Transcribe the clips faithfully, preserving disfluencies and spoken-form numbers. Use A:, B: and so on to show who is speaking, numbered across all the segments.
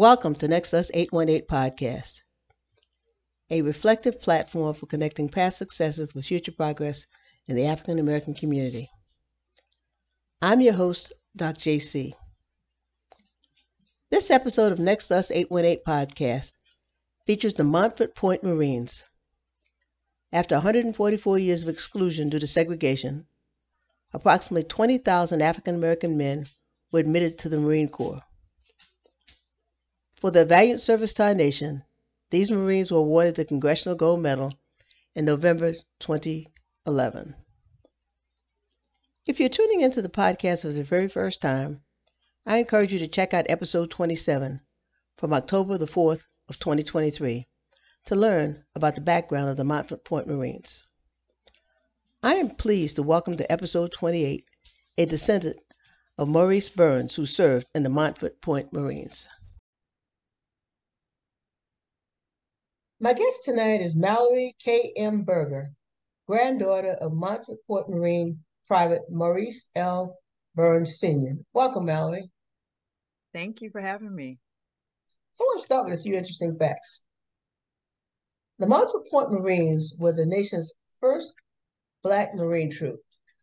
A: Welcome to Nexus eight one eight Podcast, a reflective platform for connecting past successes with future progress in the African American community. I'm your host, Doc J C. This episode of Nexus eight one eight Podcast features the Montford Point Marines. After one hundred forty-four years of exclusion due to segregation, approximately twenty thousand African American men were admitted to the Marine Corps. For their valiant service to our nation, these Marines were awarded the Congressional Gold Medal in November twenty eleven. If you're tuning into the podcast for the very first time, I encourage you to check out episode twenty-seven from October the fourth of twenty twenty-three to learn about the background of the Montford Point Marines. I am pleased to welcome to episode twenty-eight a descendant of Maurice Burns who served in the Montford Point Marines. My guest tonight is Mallory K M. Berger, granddaughter of Montford Point Marine Private Maurice L. Burns Senior Welcome, Mallory.
B: Thank you for having me.
A: I want to start with a few interesting facts. The Montford Point Marines were the nation's first Black Marine troop.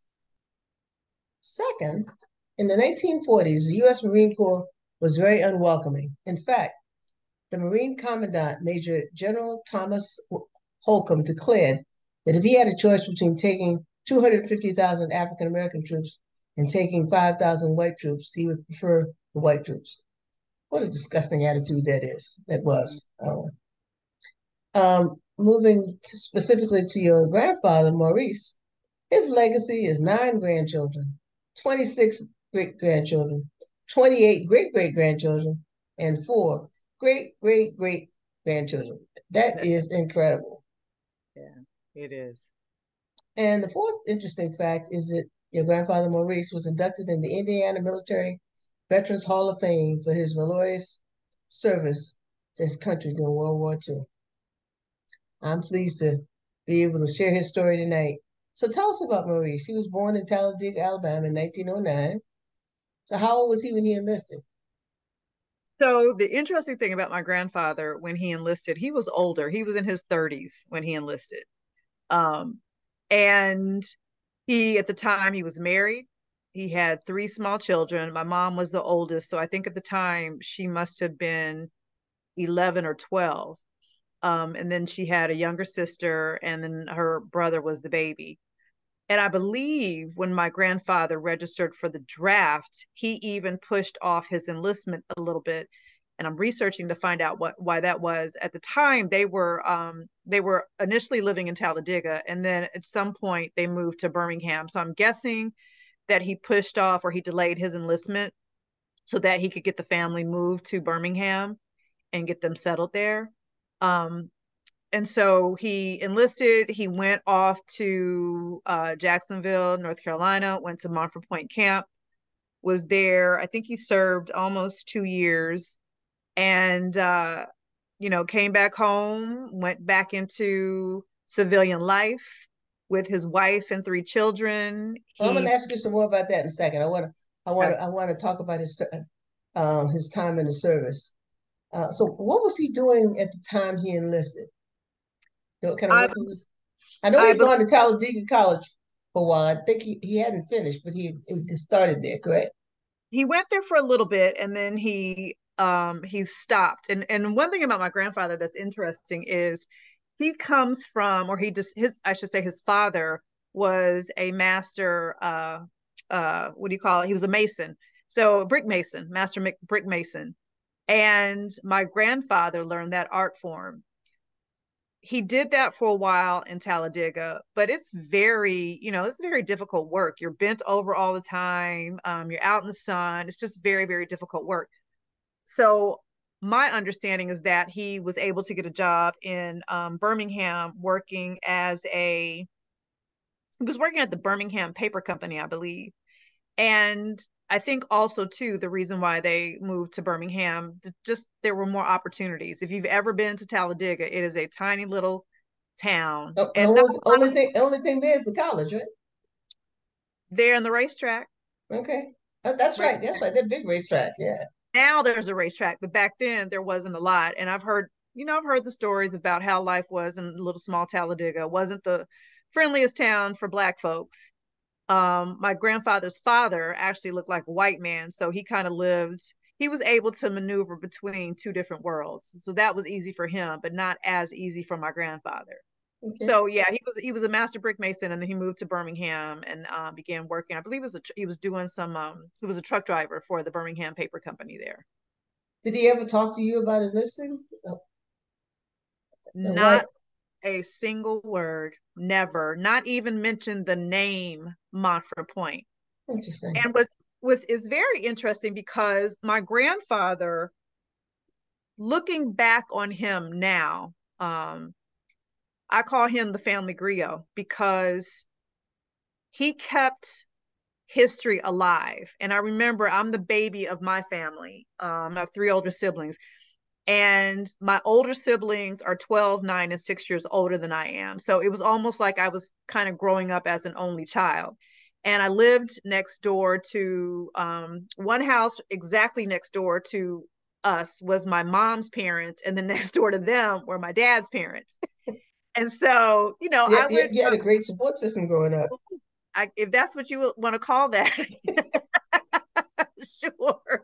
A: Second, in the nineteen forties, the U S Marine Corps was very unwelcoming. In fact, the Marine Commandant, Major General Thomas Holcomb, declared that if he had a choice between taking two hundred fifty thousand African American troops and taking five thousand white troops, he would prefer the white troops. What a disgusting attitude that is, that was. Um, um, moving to specifically to your grandfather, Maurice, his legacy is nine grandchildren, twenty-six great-grandchildren, twenty-eight great-great-grandchildren, and four great-great-great-grandchildren. That is incredible.
B: Yeah, it is.
A: And the fourth interesting fact is that your grandfather Maurice was inducted in the Indiana Military Veterans Hall of Fame for his valorous service to his country during World War Two. I'm pleased to be able to share his story tonight. So tell us about Maurice. He was born in Talladega, Alabama in nineteen oh nine. So how old was he when he enlisted?
B: So the interesting thing about my grandfather, when he enlisted, he was older. He was in his thirties when he enlisted. Um, and he, at the time, he was married. He had three small children. My mom was the oldest. So I think at the time she must have been eleven or twelve. Um, and then she had a younger sister, and then her brother was the baby. And I believe when my grandfather registered for the draft, he even pushed off his enlistment a little bit. And I'm researching to find out what why that was. At the time, they were um, they were initially living in Talladega, and then at some point they moved to Birmingham. So I'm guessing that he pushed off or he delayed his enlistment so that he could get the family moved to Birmingham and get them settled there. Um, and so he enlisted. He went off to uh, Jacksonville, North Carolina, went to Montford Point Camp, was there. I think he served almost two years and, uh, you know, came back home, went back into civilian life with his wife and three children.
A: Well, I'm going
B: He
A: to ask you some more about that in a second. I want to, I want to, I want to talk about his, uh, his time in the service. Uh, so, what was he doing at the time he enlisted? You know, what kind of
B: I,
A: work he was. I know
B: I
A: he'd gone to Talladega College for a while. I think he, he hadn't finished, but he, he started there, correct?
B: he went there for a little bit, and then he um he stopped. And and one thing about my grandfather that's interesting is he comes from, or he just his I should say his father was a master. Uh, uh, what do you call it? He was a mason, so a brick mason, master brick mason. And my grandfather learned that art form. He did that for a while in Talladega, but it's very, you know, it's very difficult work. You're bent over all the time. Um, you're out in the sun. It's just very, very difficult work. So my understanding is that he was able to get a job in um, Birmingham working as a, he was working at the Birmingham Paper Company, I believe. And I think also too, the reason why they moved to Birmingham, just there were more opportunities. If you've ever been to Talladega, it is a tiny little town.
A: The
B: And
A: only,
B: not,
A: only thing, only thing there is the college, right?
B: there in the racetrack.
A: Okay, that's right. That's right. That big racetrack. Yeah.
B: Now there's a racetrack, but back then there wasn't a lot. And I've heard, you know, I've heard the stories about how life was in little small Talladega. It wasn't the friendliest town for Black folks. Um, my grandfather's father actually looked like a white man, so he kind of lived. He was able to maneuver between two different worlds, so that was easy for him, but not as easy for my grandfather.
A: Okay.
B: So yeah, he was he was a master brick mason, and then he moved to Birmingham and uh, began working. I believe it was a, he was doing some. Um, he was a truck driver for the Birmingham Paper Company there.
A: Did he ever talk to you about enlisting? Uh, and
B: Not
A: what?
B: a single word, never, not even mentioned the name Montford Point.
A: Interesting.
B: And was was is very interesting because my grandfather, looking back on him now, um, I call him the family griot because he kept history alive. And I remember I'm the baby of my family. Um, I have three older siblings, and my older siblings are twelve, nine, and six years older than I am. So it was almost like I was kind of growing up as an only child. And I lived next door to um, one house exactly next door to us was my mom's parents, and then next door to them were my dad's parents. And so, you know,
A: Yeah,
B: I
A: you,
B: would,
A: you had a great support system growing up.
B: I, if that's what you want to call that, sure.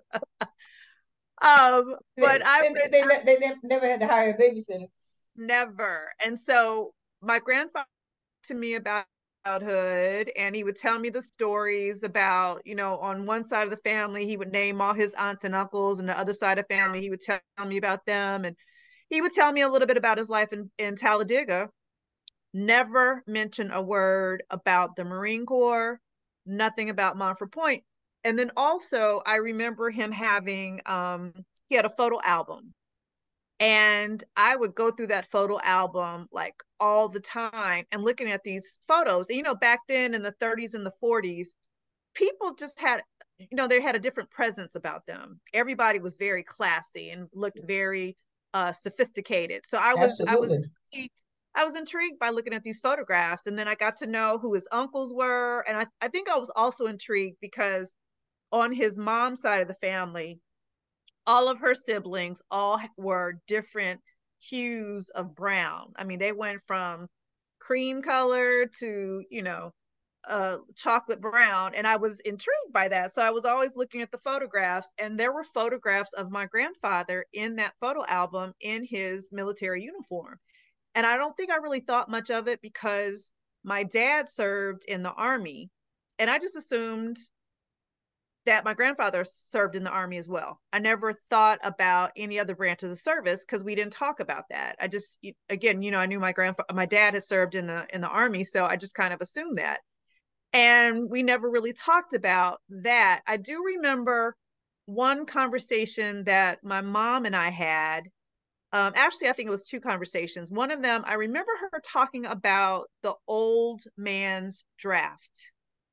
B: Um, but
A: They,
B: I
A: they,
B: would
A: they, they never had to hire a babysitter.
B: never. And so my grandfather to me about childhood, and he would tell me the stories about, you know, on one side of the family he would name all his aunts and uncles, and the other side of the family he would tell me about them, and he would tell me a little bit about his life in, in Talladega. Never mention a word about the Marine Corps, nothing about Montford Point. And then also I remember him having um he had a photo album, and I would go through that photo album like all the time and looking at these photos. And, you know, back then in the thirties and the forties, people just had, you know, they had a different presence about them. Everybody was very classy and looked very uh, sophisticated. So I was, I was,
A: Absolutely.
B: I was intrigued by looking at these photographs, and then I got to know who his uncles were, and I, I think I was also intrigued because on his mom's side of the family, all of her siblings all were different hues of brown. I mean, they went from cream color to, you know, uh, chocolate brown. And I was intrigued by that. So I was always looking at the photographs, and there were photographs of my grandfather in that photo album in his military uniform. And I don't think I really thought much of it because my dad served in the Army. And I just assumed that my grandfather served in the Army as well. I never thought about any other branch of the service because we didn't talk about that. I just, again, you know, I knew my grandfather, my dad had served in the in the Army, so I just kind of assumed that. And we never really talked about that. I do remember one conversation that my mom and I had. Um, actually, I think it was two conversations. One of them, I remember her talking about the old man's draft.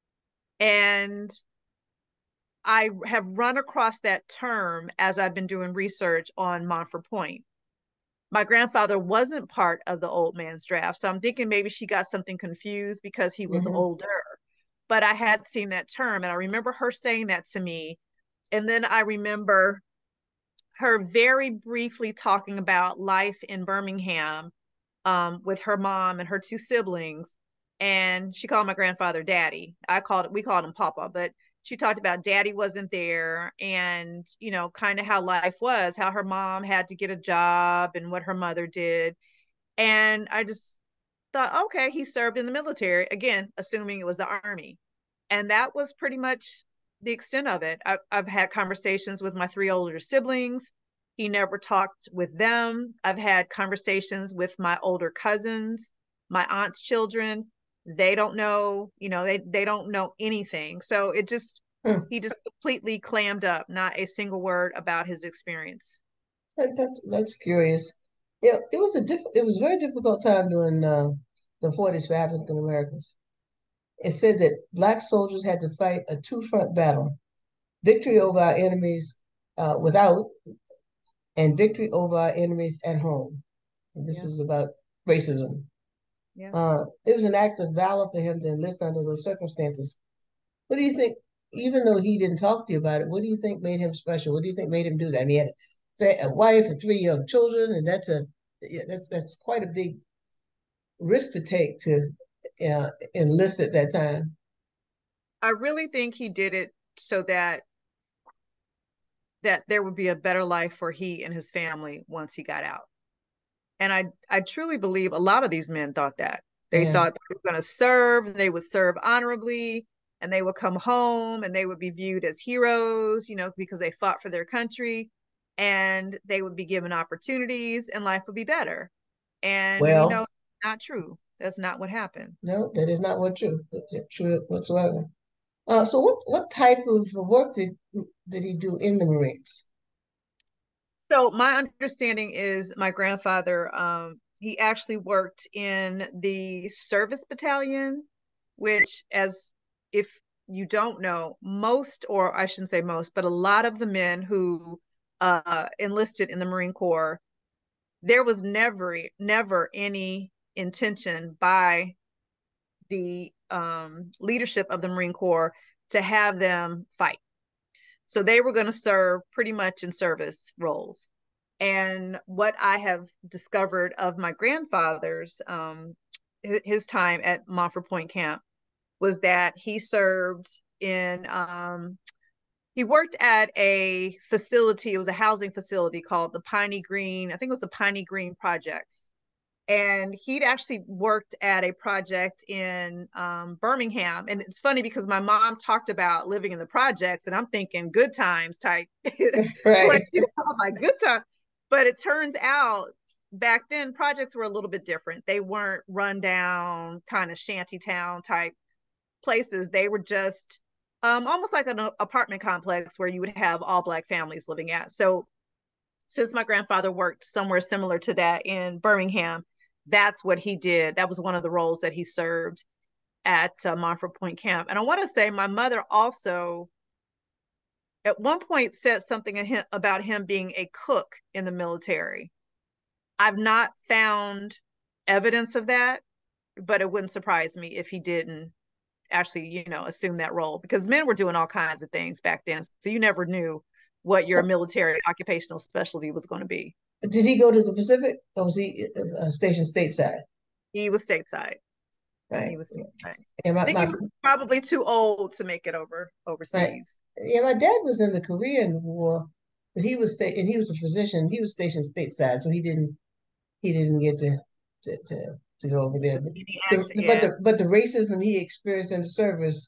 B: And I have run across that term as I've been doing research on Montford Point. My grandfather wasn't part of the old man's draft, so I'm thinking maybe she got something confused because he was
A: Mm-hmm.
B: older. But I had seen that term, and I remember her saying that to me. And then I remember her very briefly talking about life in Birmingham um, with her mom and her two siblings. And she called my grandfather Daddy. I called it, we called him Papa, but she talked about Daddy wasn't there, and, you know, kind of how life was, how her mom had to get a job and what her mother did. And I just thought, okay, he served in the military, again, assuming it was the Army. And that was pretty much the extent of it. I, I've had conversations with my three older siblings. He never talked with them. I've had conversations with my older cousins, my aunt's children. They don't know, you know, they, they don't know anything. So it just,
A: Hmm.
B: he just completely clammed up, not a single word about his experience.
A: That, that's that's curious. Yeah, it was a diff it was a very difficult time during uh, the forties for African Americans. It said that black soldiers had to fight a two-front battle: victory over our enemies uh, without, and victory over our enemies at home. And this
B: Yeah.
A: is about racism.
B: Yeah.
A: Uh, it was an act of valor for him to enlist under those circumstances. What do you think? even though he didn't talk to you about it, what do you think made him special? What do you think made him do that? I mean, he had a, a wife and three young children, and that's a yeah, that's that's quite a big risk to take to uh, enlist at that time.
B: I really think he did it so that that there would be a better life for he and his family once he got out. And I I truly believe a lot of these men thought that. They
A: Yeah.
B: thought they were going to serve, and they would serve honorably, and they would come home and they would be viewed as heroes, you know, because they fought for their country, and they would be given opportunities and life would be better. And we know
A: Well,
B: not true. That's not what happened.
A: no, that is not what true true whatsoever. Uh, so what what type of work did did he do in the Marines?
B: So my understanding is my grandfather, um, he actually worked in the service battalion, which, as if you don't know, most, or I shouldn't say most, but a lot of the men who uh, enlisted in the Marine Corps, there was never, never any intention by the um, leadership of the Marine Corps to have them fight. So they were going to serve pretty much in service roles. And what I have discovered of my grandfather's um, his time at Montford Point Camp was that he served in um, he worked at a facility. It was a housing facility called the Piney Green. I think it was the Piney Green Projects, and he'd actually worked at a project in um, Birmingham. And it's funny because my mom talked about living in the projects, and I'm thinking good times type place,
A: Right.
B: you know, like good time. But it turns out back then projects were a little bit different. They weren't rundown kind of shanty town type places. They were just um, almost like an apartment complex where you would have all Black families living at. So since my grandfather worked somewhere similar to that in Birmingham, that's what he did. That was one of the roles that he served at uh, Montford Point Camp. And I want to say my mother also at one point said something about him being a cook in the military. I've not found evidence of that, but it wouldn't surprise me if he didn't actually, you know, assume that role, because men were doing all kinds of things back then. So you never knew what your
A: So
B: military occupational specialty was going to be.
A: did he go to the Pacific or was he uh, stationed stateside?
B: He was stateside.
A: Right.
B: He was stateside. I
A: And my,
B: think he
A: my
B: was probably too old to make it over
A: right.
B: overseas.
A: Yeah, my dad was in the Korean War, but he was sta- and he was a physician. He was stationed stateside, so he didn't he didn't get to to to, to go over there. But
B: Any action,
A: the but
B: yeah.
A: the but the racism he experienced in the service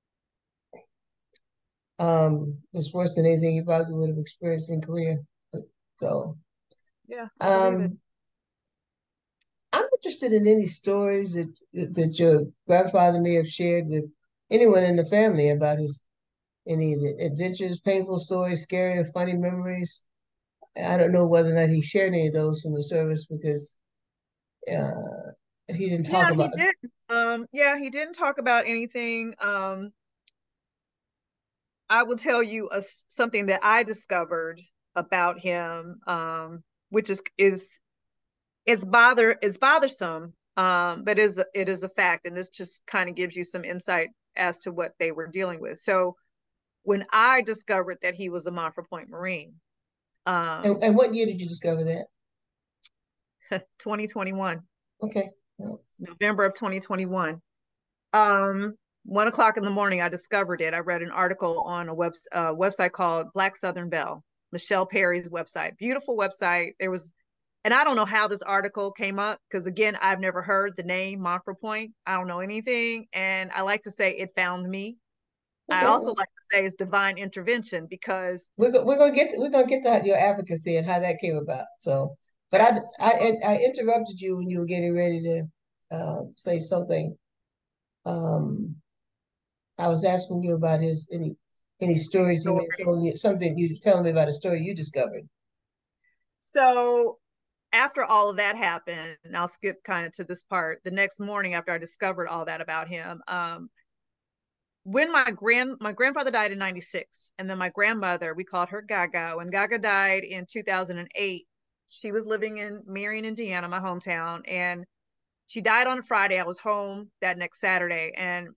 A: um was worse than anything he probably would have experienced in Korea. So
B: Yeah, I believe it.
A: um I'm interested in any stories that that your grandfather may have shared with anyone in the family about his any of the adventures, painful stories, scary or funny memories. I don't know whether or not he shared any of those from the service because uh, he didn't talk
B: Yeah,
A: about.
B: he did. Um, yeah, he didn't talk about anything. Um, I will tell you a, something that I discovered about him, um, which is is it's bother it's bothersome, um, but is it is a fact, and this just kind of gives you some insight as to what they were dealing with. So when I discovered that he was a Montford Point Marine,
A: And,
B: um,
A: and what year did you discover that?
B: twenty twenty-one,
A: Okay.
B: November of twenty twenty-one. Um, one o'clock in the morning, I discovered it. I read an article on a web uh, website called Black Southern Belle, Michelle Perry's website. Beautiful website. There was, and I don't know how this article came up because again, I've never heard the name Montford Point. I don't know anything, and I like to say it found me. I
A: Okay.
B: also
A: Well,
B: like to say it's divine intervention because
A: we're go, we're gonna get we're gonna get to your advocacy and how that came about. So, but I I I interrupted you when you were getting ready to uh, say something. Um, I was asking you about his any any stories he may have told you, something you telling me about a story you discovered.
B: so after all of that happened, and I'll skip kind of to this part. The next morning, after I discovered all that about him, um, when my grand my grandfather died in ninety-six, and then my grandmother, we called her Gaga. When Gaga died in two thousand eight, she was living in Marion, Indiana, my hometown, and she died on a Friday. I was home that next Saturday, and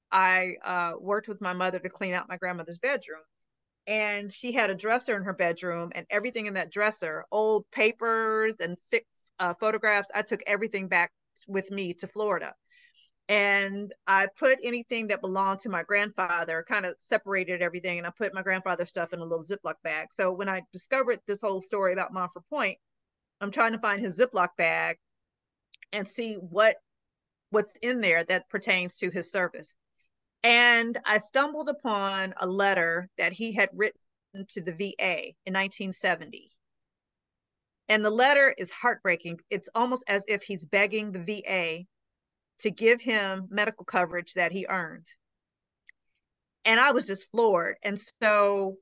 B: I uh, worked with my mother to clean out my grandmother's bedroom. And she had a dresser in her bedroom, and everything in that dresser, old papers and fixed uh, photographs, I took everything back with me to Florida. And I put anything that belonged to my grandfather, kind of separated everything, and I put my grandfather's stuff in a little Ziploc bag. So when I discovered this whole story about Montfort Point, I'm trying to find his Ziploc bag and see what what's in there that pertains to his service. And I stumbled upon a letter that he had written to the V A in nineteen seventy. And the letter is heartbreaking. It's almost as if he's begging the V A to give him medical coverage that he earned. And I was just floored. And so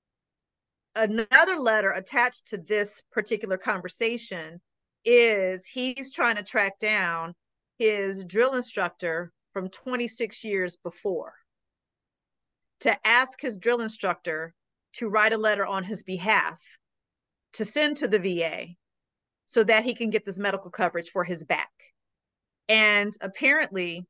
B: another letter attached to this particular conversation is he's trying to track down his drill instructor from twenty-six years before to ask his drill instructor to write a letter on his behalf to send to the V A so that he can get this medical coverage for his back. And apparently,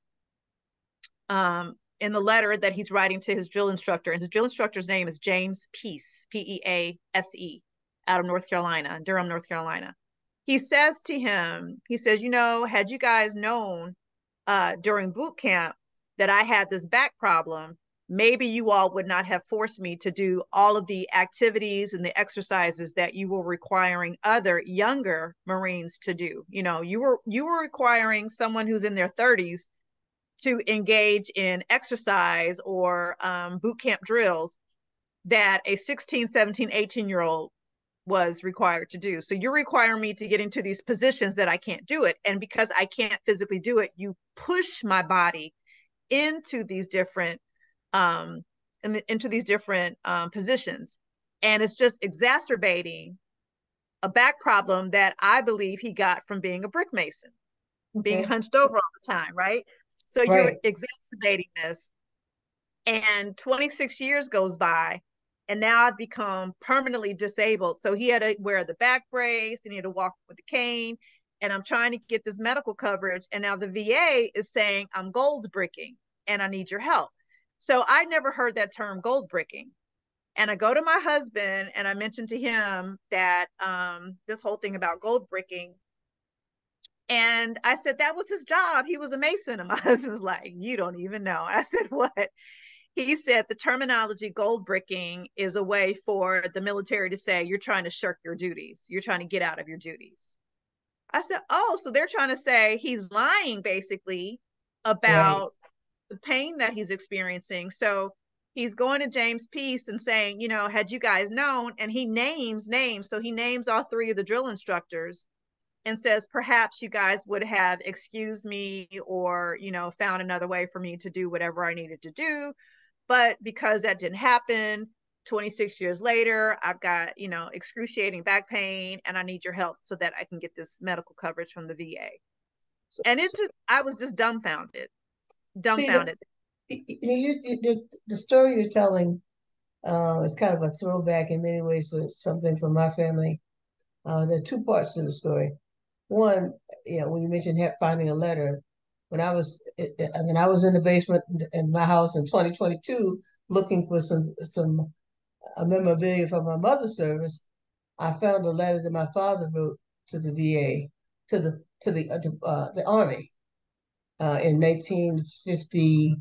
B: um, in the letter that he's writing to his drill instructor, and his drill instructor's name is James Pease, P E A S E, out of North Carolina, Durham, North Carolina. He says to him, he says, you know, had you guys known uh, during boot camp that I had this back problem, maybe you all would not have forced me to do all of the activities and the exercises that you were requiring other younger Marines to do. You know, you were you were requiring someone who's in their thirties to engage in exercise or um, boot camp drills that a sixteen, seventeen, eighteen year old was required to do. So you're requiring me to get into these positions that I can't do it. And because I can't physically do it, you push my body into these different um, in the, into these different um, positions. And it's just exacerbating a back problem that I believe he got from being a brick mason, being
A: Okay.
B: hunched over all the time, right? So you're
A: Right.
B: exacerbating this. And twenty-six years goes by, and now I've become permanently disabled. So he had to wear the back brace and he had to walk with a cane. And I'm trying to get this medical coverage. And now the V A is saying I'm gold bricking and I need your help. So I never heard that term gold bricking. And I go to my husband and I mentioned to him that um, this whole thing about gold bricking. And I said, that was his job. He was a mason. And my husband was like, you don't even know. I said, what? He said the terminology gold bricking is a way for the military to say you're trying to shirk your duties. You're trying to get out of your duties. I said, oh, so they're trying to say he's lying basically
A: Right.
B: about the pain that he's experiencing. So he's going to James Pease and saying, you know, had you guys known, and he names names. So he names all three of the drill instructors and says, perhaps you guys would have excused me or, you know, found another way for me to do whatever I needed to do. But because that didn't happen, twenty-six years later, I've got, you know, excruciating back pain and I need your help so that I can get this medical coverage from the V A.
A: So,
B: And it
A: so,
B: just, I was just dumbfounded,
A: see, the,
B: dumbfounded.
A: you, you, the, the story you're telling uh, is kind of a throwback in many ways to something from my family. Uh, there are two parts to the story. One, you know, when you mentioned finding a letter, when I was, I mean, I was in the basement in my house in twenty twenty-two looking for some some uh, memorabilia from my mother's service. I found a letter that my father wrote to the V A, to the to the uh, to, uh, the Army uh, in nineteen fifty-two.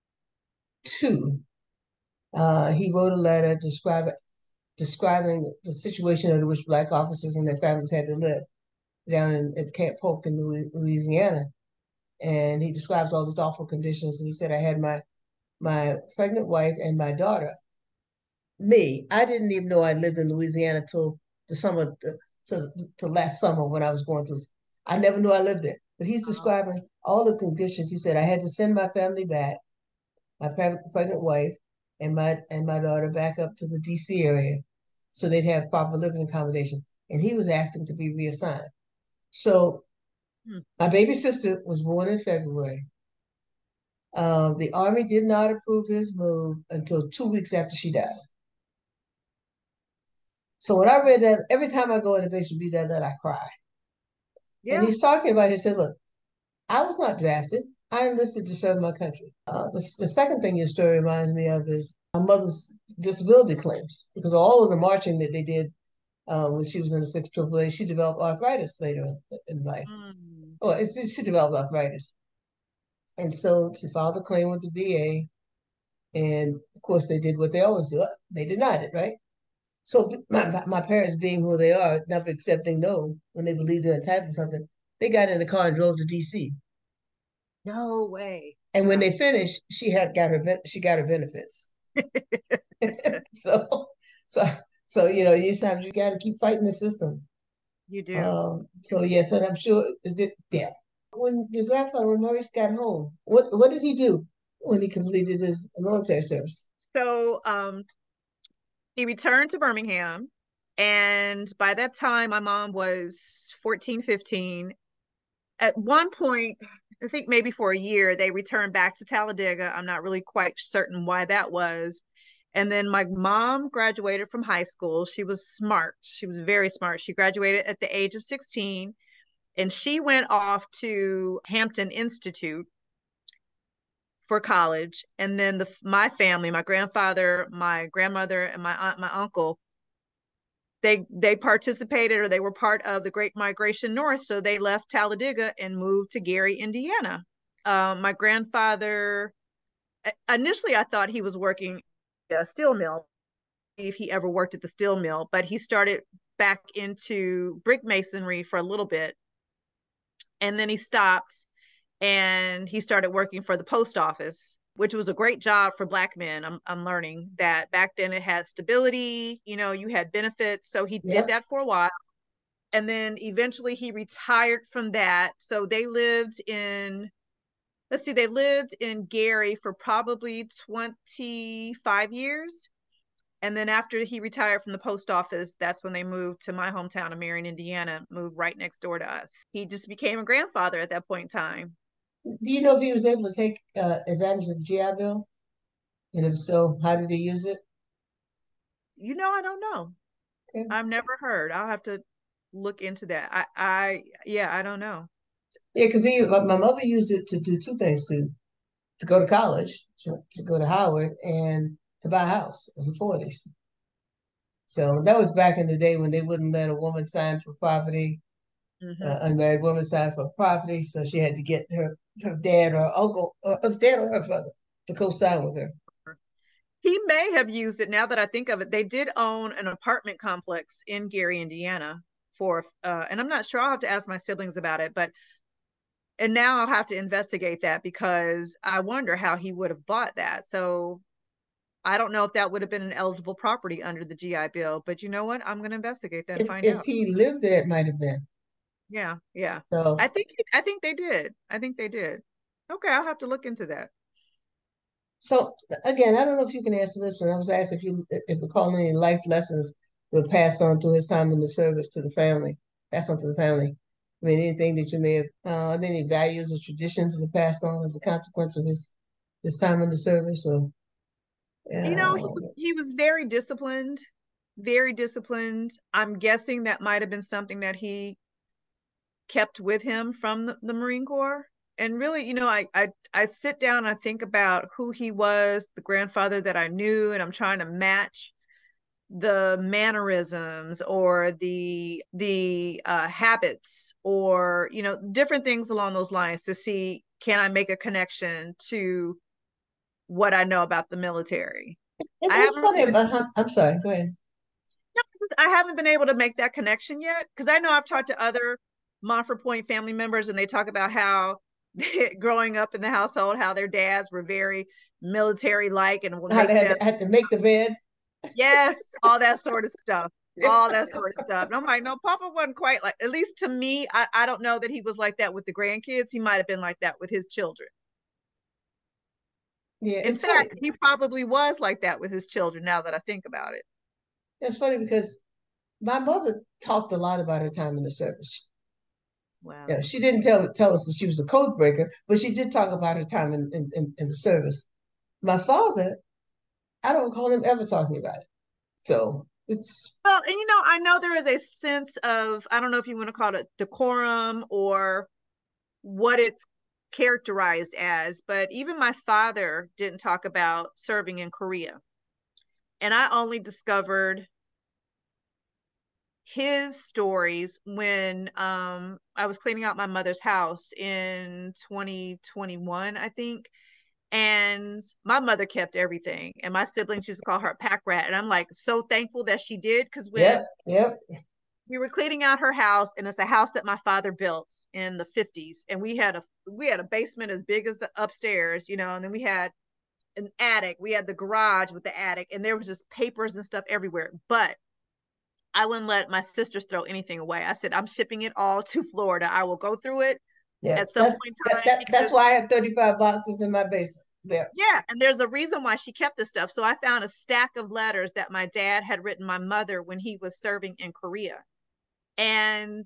A: Uh, he wrote a letter describing describing the situation under which Black officers and their families had to live down in, at Camp Polk in Louisiana. And he describes all these awful conditions. And he said, I had my my pregnant wife and my daughter. Me, I didn't even know I lived in Louisiana till the summer, to, to last summer when I was going through. I never knew I lived there. But he's describing all the conditions. He said, I had to send my family back, my pregnant wife and my and my daughter back up to the D C area so they'd have proper living accommodation. And he was asking to be reassigned. So
B: Hmm.
A: my baby sister was born in February. Uh, the Army did not approve his move until two weeks after she died. So when I read that, every time I go in the basement, read that, that I cry. And
B: Yeah.
A: he's talking about, he said, look, I was not drafted. I enlisted to serve my country. Uh, the, the second thing your story reminds me of is my mother's disability claims, because all of the marching that they did uh, when she was in the sixth Triple A, she developed arthritis later in, in life.
B: Mm.
A: Well, it's, she developed arthritis. And so she filed a claim with the V A. And of course, they did what they always do. They denied it, right? So my, my parents, being who they are, never accepting no when they believe they're entitled to something, they got in the car and drove to D C.
B: No way.
A: And when
B: Wow.
A: they finished, she had got her she got her benefits. so so so you know, sometimes you got to keep fighting the system.
B: You do.
A: Um, so yes, and I'm sure that, yeah. When your grandfather, when Maurice got home, what what did he do when he completed his military service?
B: So um, he returned to Birmingham. And by that time, my mom was fourteen, fifteen. At one point, I think maybe for a year, they returned back to Talladega. I'm not really quite certain why that was. And then my mom graduated from high school. She was smart. She was very smart. She graduated at the age of sixteen, and she went off to Hampton Institute for college. And then the my family, my grandfather, my grandmother, and my aunt, my uncle, they they participated, or they were part of the Great Migration North. So they left Talladega and moved to Gary, Indiana. Um, my grandfather, initially, I thought he was working at a steel mill, if he ever worked at the steel mill, but he started back into brick masonry for a little bit. And then he stopped and he started working for the post office, which was a great job for Black men. I'm, I'm learning that back then it had stability, you know, you had benefits. So he did
A: Yep.
B: that for a while. And then eventually he retired from that. So they lived in, let's see, they lived in Gary for probably twenty-five years. And then after he retired from the post office, that's when they moved to my hometown of Marion, Indiana, moved right next door to us. He just became a grandfather at that point in time.
A: Do you know if he was able to take uh, advantage of the G I Bill? And if so, how did he use it?
B: You know, I don't know.
A: Okay.
B: I've never heard. I'll have to look into that. I, I, yeah, I don't know.
A: Yeah, because he, my, my mother used it to do two things: to to go to college, to, to go to Howard, and to buy a house in the forties. So that was back in the day when they wouldn't let a woman sign for property,
B: Mm-hmm.
A: uh, unmarried woman sign for property. So she had to get her, her dad or uncle, or her dad or her brother to co-sign with her.
B: He may have used it, now that I think of it. They did own an apartment complex in Gary, Indiana for, uh, and I'm not sure. I'll have to ask my siblings about it, but, and now I'll have to investigate that because I wonder how he would have bought that. So I don't know if that would have been an eligible property under the G I Bill, but you know what? I'm going to investigate that and
A: If
B: find
A: if
B: out.
A: he lived there, it might have been.
B: Yeah, yeah. I
A: So
B: think I think they did. I think they did. Okay, I'll have to look into that.
A: so again, I don't know if you can answer this one. I was asked if you if recalling any life lessons were passed on through his time in the service to the family, passed on to the family. I mean, anything that you may have, uh, any values or traditions that are passed on as a consequence of his his time in the service, or
B: You know, he,
A: uh,
B: he was very disciplined, very disciplined. I'm guessing that might have been something that he kept with him from the, the Marine Corps. And really, you know, I, I I sit down and I think about who he was, the grandfather that I knew, and I'm trying to match the mannerisms or the the uh, habits, or you know, different things along those lines, to see, can I make a connection to what I know about the military.
A: it,
B: I
A: it's
B: haven't
A: funny
B: really been,
A: about. How, I'm sorry. Go ahead.
B: I haven't been able to make that connection yet, because I know I've talked to other Montford Point family members, and they talk about how they, growing up in the household, how their dads were very military like and would
A: How they
B: make
A: had
B: them,
A: to, had to make the bed.
B: yes, all that sort of stuff. All that sort of stuff. And I'm like, no, Papa wasn't quite like, at least to me, I, I don't know that he was like that with the grandkids. He might have been like that with his children.
A: Yeah,
B: In
A: it's funny.
B: fact, he probably was like that with his children, now that I think about it.
A: It's funny because my mother talked a lot about her time in the service.
B: Wow.
A: Yeah, she didn't tell tell us that she was a code breaker, but she did talk about her time in, in, in, in the service. My father, I don't recall him ever talking about it. So it's
B: Well, and you know, I know there is a sense of, I don't know if you want to call it decorum or what it's characterized as, but even my father didn't talk about serving in Korea. And I only discovered his stories when um, I was cleaning out my mother's house in twenty twenty-one, I think. And my mother kept everything. And my siblings used to call her a pack rat. And I'm like so thankful that she did, because
A: Yep,
B: when
A: yep.
B: we were cleaning out her house, and it's a house that my father built in the fifties, and we had a we had a basement as big as the upstairs, you know, and then we had an attic. We had the garage with the attic, and there was just papers and stuff everywhere. But I wouldn't let my sisters throw anything away. I said, I'm shipping it all to Florida. I will go through it
A: Yeah,
B: at some
A: that's
B: point in
A: that,
B: time,
A: that that's
B: because
A: why I have thirty-five boxes in my basement. There.
B: yeah, and there's a reason why she kept this stuff. So I found a stack of letters that my dad had written my mother when he was serving in Korea. And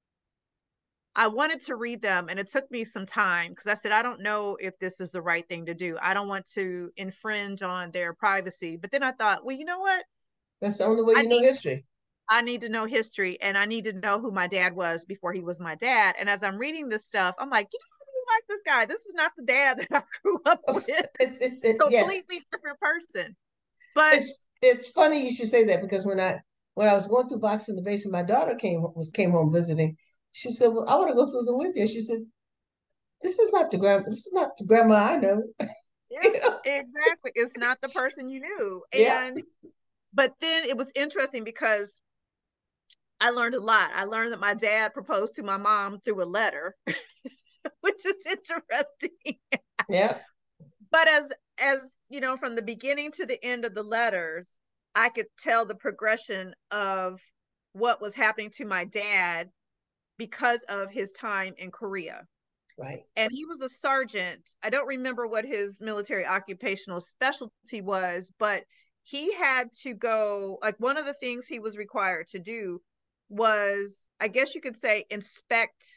B: I wanted to read them, and it took me some time because I said, I don't know if this is the right thing to do. I don't want to infringe on their privacy. But then I thought, well, you know what?
A: That's the only way
B: I
A: you know
B: need
A: history.
B: I need to know history, and I need to know who my dad was before he was my dad. And as I'm reading this stuff, I'm like, you know, I really like this guy. This is not the dad that I grew up with.
A: It's, it's, it, yes,
B: Completely different person. But
A: it's it's funny you should say that because when I when I was going through boxes in the basement, my daughter came was came home visiting. She said, "Well, I want to go through them with you." She said, "This is not the grandma. This is not the grandma I know."
B: yeah,
A: You know?
B: exactly. It's not the person you knew.
A: Yeah,
B: And but then it was interesting because I learned a lot. I learned that my dad proposed to my mom through a letter, which is interesting.
A: yeah,
B: But as as you know, from the beginning to the end of the letters, I could tell the progression of what was happening to my dad because of his time in Korea.
A: right.
B: And he was a sergeant. I don't remember what his military occupational specialty was, but he had to go, like, one of the things he was required to do was, I guess you could say, inspect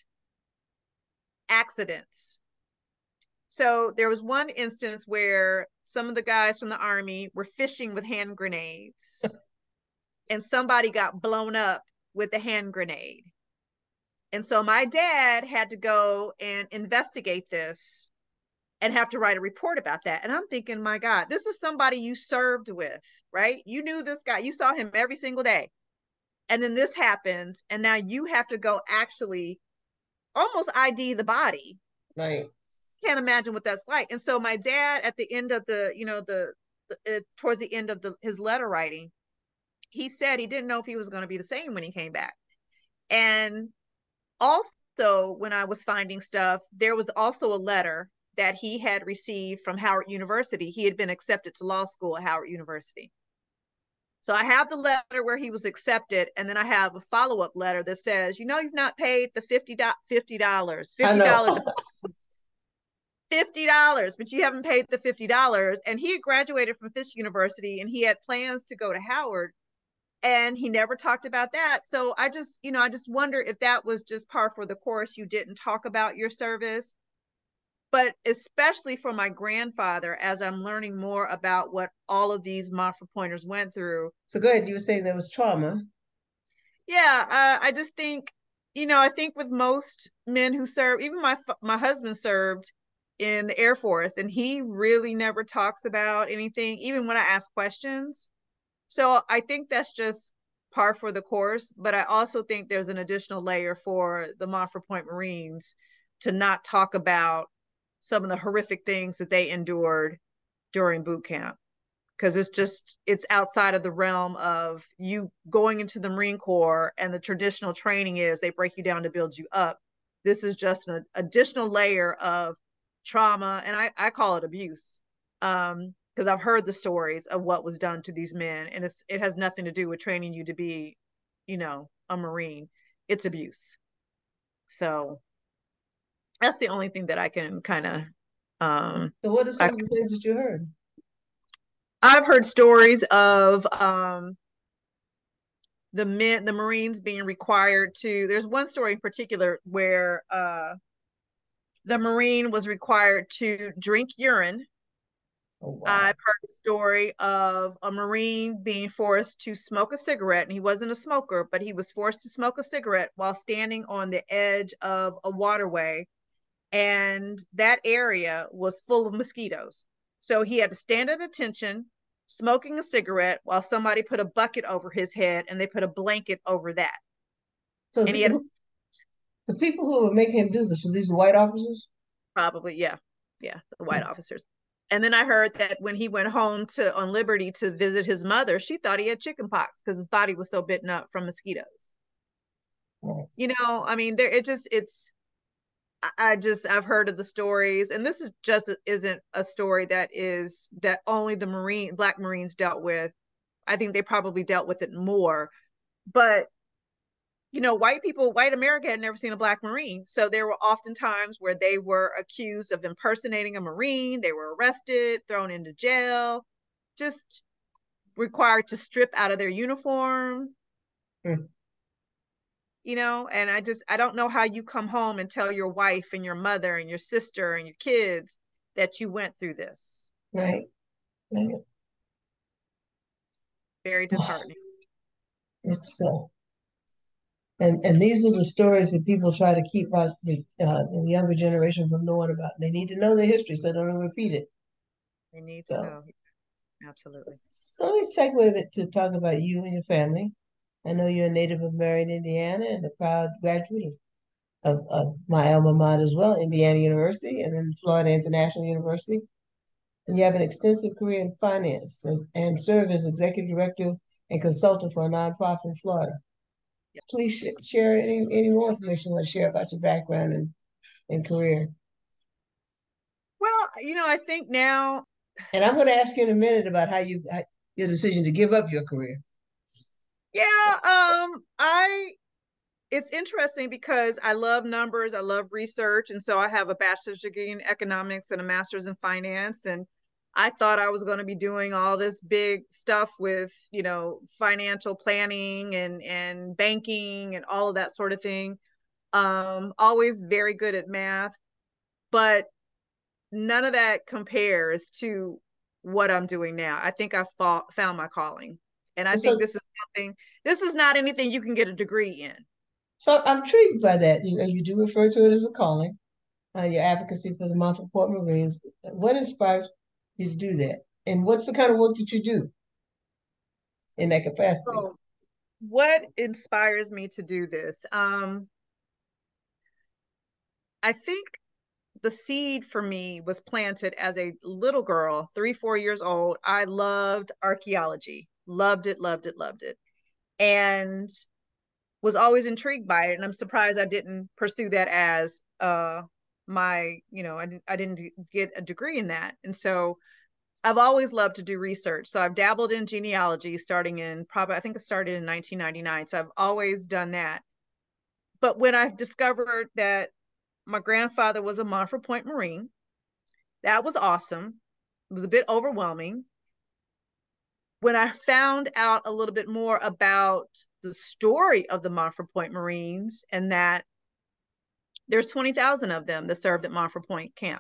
B: accidents. So there was one instance where some of the guys from the army were fishing with hand grenades, and somebody got blown up with a hand grenade. And so my dad had to go and investigate this and have to write a report about that. And I'm thinking, my God, this is somebody you served with, right? You knew this guy, you saw him every single day. And then this happens, and now you have to go actually almost I D the body.
A: Right.
B: Can't imagine what that's like. And so my dad, at the end of the, you know, the, the uh, towards the end of the his letter writing, he said he didn't know if he was going to be the same when he came back. And also, when I was finding stuff, there was also a letter that he had received from Howard University. He had been accepted to law school at Howard University. So I have the letter where he was accepted, and then I have a follow-up letter that says, you know, you've not paid the fifty dollars, fifty dollars,
A: I
B: fifty
A: know.
B: dollars fifty dollars, but you haven't paid the fifty dollars. And he had graduated from Fisk University, and he had plans to go to Howard, and he never talked about that. So I just, you know, I just wonder if that was just par for the course. You didn't talk about your service. But especially for my grandfather, as I'm learning more about what all of these Montfort Pointers went through.
A: So go ahead. You were saying there was trauma.
B: Yeah, uh, I just think, you know, I think with most men who serve, even my my husband served in the Air Force, and he really never talks about anything, even when I ask questions. So I think that's just par for the course. But I also think there's an additional layer for the Montfort Point Marines to not talk about some of the horrific things that they endured during boot camp, because it's just it's outside of the realm of you going into the Marine Corps, and the traditional training is they break you down to build you up. This is just an additional layer of trauma, and I, I call it abuse, um, because I've heard the stories of what was done to these men, and it's it has nothing to do with training you to be, you know, a Marine. It's abuse. So that's the only thing that I can kind of um
A: So what are
B: I,
A: some of the things that you heard?
B: I've heard stories of um the men the Marines being required to, there's one story in particular where uh the Marine was required to drink urine.
A: Oh wow.
B: I've heard a story of a Marine being forced to smoke a cigarette, and he wasn't a smoker, but he was forced to smoke a cigarette while standing on the edge of a waterway, and that area was full of mosquitoes. So he had to stand at attention, smoking a cigarette while somebody put a bucket over his head and they put a blanket over that.
A: So
B: And
A: the,
B: he had to,
A: who, the people who were making him do this were these the white officers?
B: probably, yeah, yeah, the white officers. And then I heard that when he went home to on Liberty to visit his mother, she thought he had chicken pox because his body was so bitten up from mosquitoes.
A: Right.
B: You know, I mean, there it just it's I just I've heard of the stories, and this is just isn't a story that is that only the Marine Black Marines dealt with. I think they probably dealt with it more, but you know, white people, white America had never seen a Black Marine, so there were often times where they were accused of impersonating a Marine. They were arrested, thrown into jail, just required to strip out of their uniform.
A: Mm.
B: You know, and I just I don't know how you come home and tell your wife and your mother and your sister and your kids that you went through this.
A: Right. Right.
B: Very disheartening.
A: It's uh, and and these are the stories that people try to keep out the uh, the younger generation from knowing about. They need to know the history so they don't repeat it.
B: They need to
A: So,
B: know. Absolutely.
A: so let me segue it to talk about you and your family. I know you're a native of Marion, Indiana, and a proud graduate of, of, of my alma mater as well, Indiana University, and then Florida International University. And you have an extensive career in finance as, and serve as executive director and consultant for a nonprofit in Florida.
B: Yeah.
A: Please sh- share any, any more information you want to share about your background and, and career.
B: Well, you know, I think now,
A: And I'm going to ask you in a minute about how you how, your decision to give up your career.
B: yeah, um, I it's interesting because I love numbers, I love research, and so I have a bachelor's degree in economics and a master's in finance. And I thought I was going to be doing all this big stuff with, you know, financial planning and and banking and all of that sort of thing. Um, always very good at math, but none of that compares to what I'm doing now. I think I fought, found my calling. And I
A: And
B: think
A: so,
B: this is something, this is not anything you can get a degree in.
A: so I'm intrigued by that. You, you do refer to it as a calling, uh, your advocacy for the Montfort Port Marines. What inspires you to do that? And what's the kind of work that you do in that capacity?
B: So, what inspires me to do this? Um, I think the seed for me was planted as a little girl, three, four years old. I loved archaeology, loved it, loved it, loved it. And was always intrigued by it. And I'm surprised I didn't pursue that as uh, my, you know, I, didn't, I didn't get a degree in that. And so I've always loved to do research. So I've dabbled in genealogy starting in probably, I think it started in nineteen ninety-nine. So I've always done that. But when I discovered that my grandfather was a Montfort Point Marine, that was awesome. It was a bit overwhelming. When I found out a little bit more about the story of the Montfort Point Marines and that there's twenty thousand of them that served at Montfort Point Camp.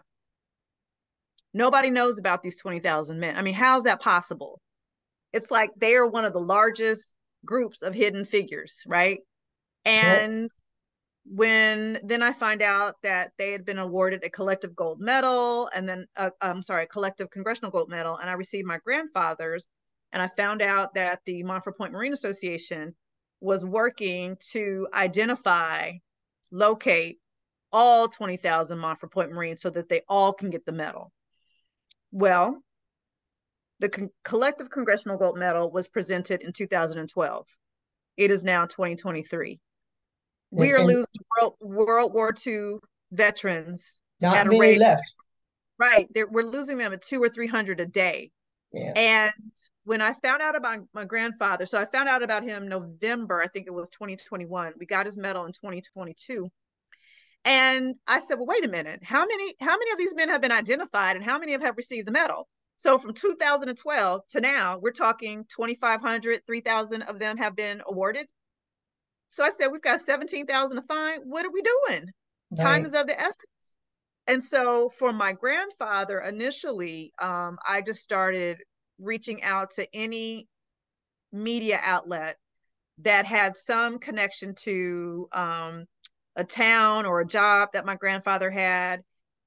B: Nobody knows about these twenty thousand men. I mean, how's that possible? It's like they are one of the largest groups of hidden figures, right?
A: Yep.
B: And when then I find out that they had been awarded a collective gold medal and then, uh, I'm sorry, a collective congressional gold medal. And I received my grandfather's. And I found out that the Montfort Point Marine Association was working to identify, locate all twenty thousand Montfort Point Marines so that they all can get the medal. Well, the con- collective congressional gold medal was presented in two thousand twelve. It is now twenty twenty-three. We
A: And,
B: are
A: and
B: losing World, World War Two veterans
A: not
B: at a
A: many
B: rate,
A: left.
B: right? We're losing them at two or three hundred a day.
A: Yeah.
B: And when I found out about my grandfather, so I found out about him November, I think it was twenty twenty-one. We got his medal in twenty twenty-two. And I said, well, wait a minute. How many, how many of these men have been identified and how many have, have received the medal? So from two thousand twelve to now, we're talking twenty-five hundred, three thousand of them have been awarded. So I said, we've got seventeen thousand to find. What are we doing? Time
A: Right.
B: is of the essence. And so for my grandfather, initially, um, I just started reaching out to any media outlet that had some connection to um, a town or a job that my grandfather had.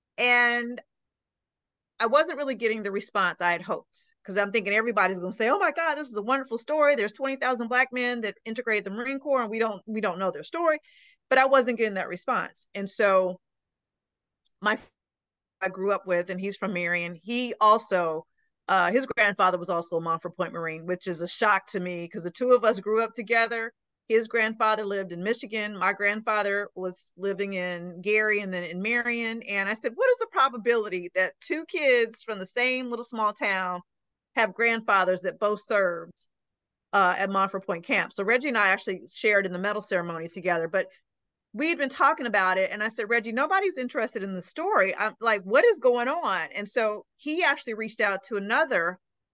B: And I wasn't really getting the response I had hoped, because I'm thinking everybody's going to say, "Oh my God, this is a wonderful story. There's twenty thousand Black men that integrated the Marine Corps, and we don't we don't know their story." But I wasn't getting that response. And so my I grew up with, and he's from Marion. He also, uh, his grandfather was also a Montford Point Marine, which is a shock to me because the two of us grew up together. His grandfather lived in Michigan. My grandfather was living in Gary and then in Marion. And I said, what is the probability that two kids from the same little small town have grandfathers that both served uh, at Montford Point Camp? So Reggie and I actually shared in the medal ceremony together. But we'd been talking about it, and I said, Reggie, nobody's interested in the story. I'm like, what is going on? And so he actually reached out to another,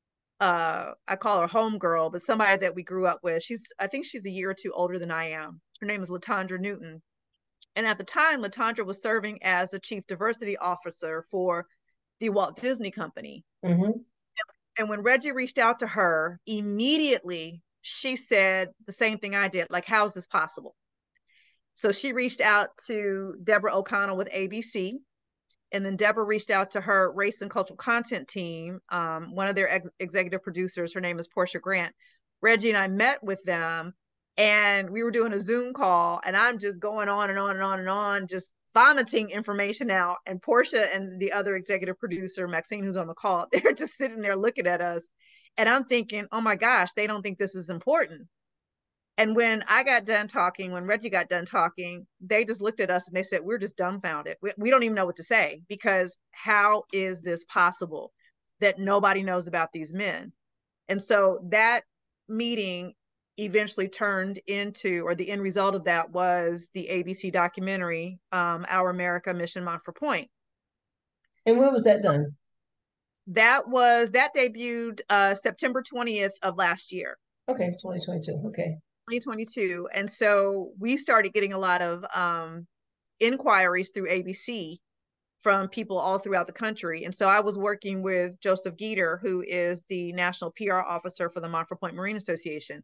B: uh, I call her homegirl, but somebody that we grew up with. She's, I think she's a year or two older than I am. Her name is Latondra Newton. And at the time, Latondra was serving as the chief diversity officer for the Walt Disney Company.
A: Mm-hmm.
B: And when Reggie reached out to her, immediately she said the same thing I did, like, how is this possible? So she reached out to Deborah O'Connell with A B C. And then Deborah reached out to her race and cultural content team. Um, one of their ex- executive producers, her name is Portia Grant. Reggie and I met with them, and we were doing a Zoom call, and I'm just going on and on and on and on, just vomiting information out. And Portia and the other executive producer, Maxine, who's on the call, they're just sitting there looking at us. And I'm thinking, oh my gosh, they don't think this is important. And when I got done talking, when Reggie got done talking, they just looked at us and they said, we're just dumbfounded. We, we don't even know what to say, because how is this possible that nobody knows about these men? And so that meeting eventually turned into, or the end result of that was the A B C documentary, um, Our America Mission Montford Point.
A: And when was that done?
B: That was, that debuted uh, September twentieth of last year.
A: Okay, twenty twenty-two. Okay.
B: twenty twenty-two. And so we started getting a lot of um, inquiries through A B C from people all throughout the country. And so I was working with Joseph Geter, who is the national P R officer for the Montford Point Marine Association.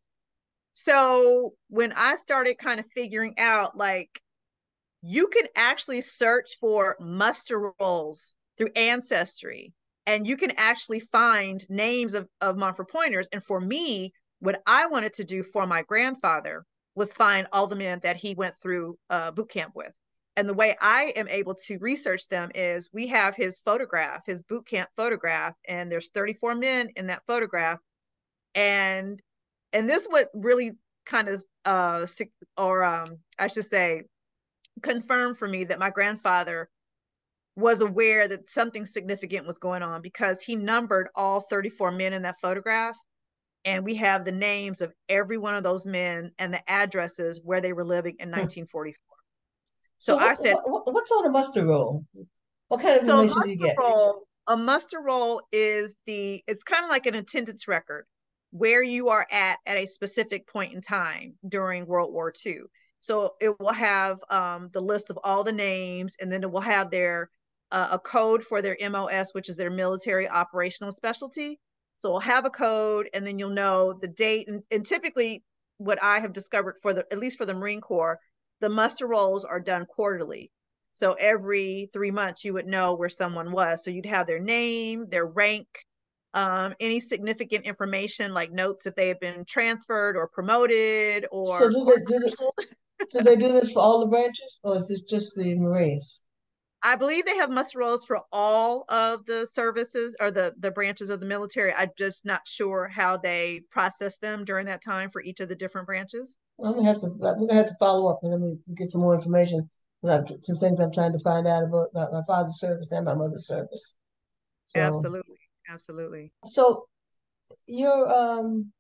B: So when I started kind of figuring out, like, you can actually search for muster rolls through Ancestry, and you can actually find names of, of Montford Pointers. And for me, what I wanted to do for my grandfather was find all the men that he went through uh, boot camp with. And the way I am able to research them is we have his photograph, his boot camp photograph, and there's thirty-four men in that photograph. And and this what really kind of, uh, or um, I should say, confirmed for me that my grandfather was aware that something significant was going on, because he numbered all thirty-four men in that photograph. And we have the names of every one of those men and the addresses where they were living in
A: Hmm.
B: nineteen forty-four. So
A: So
B: I
A: what,
B: said,
A: what what's on a muster roll? What kind of
B: so a
A: information do you
B: muster
A: get?
B: roll, a muster roll is the, it's kind of like an attendance record where you are at at a specific point in time during World War Two. So it will have um, the list of all the names, and then it will have their uh, a code for their M O S, which is their military operational specialty. So we'll have a code, and then you'll know the date. And, and typically, what I have discovered for the, at least for the Marine Corps, the muster rolls are done quarterly. So every three months, you would know where someone was. So you'd have their name, their rank, um, any significant information like notes if they have been transferred or promoted
A: So
B: or
A: do they
B: court
A: do they,
B: martial.
A: do they do this for all the branches, or is this just the Marines?
B: I believe they have muster rolls for all of the services or the, the branches of the military. I'm just not sure how they process them during that time for each of the different branches.
A: I'm gonna have to we're gonna have to follow up and let me get some more information. Some things I'm trying to find out about, about my father's service and my mother's service. So
B: Absolutely. Absolutely.
A: so your um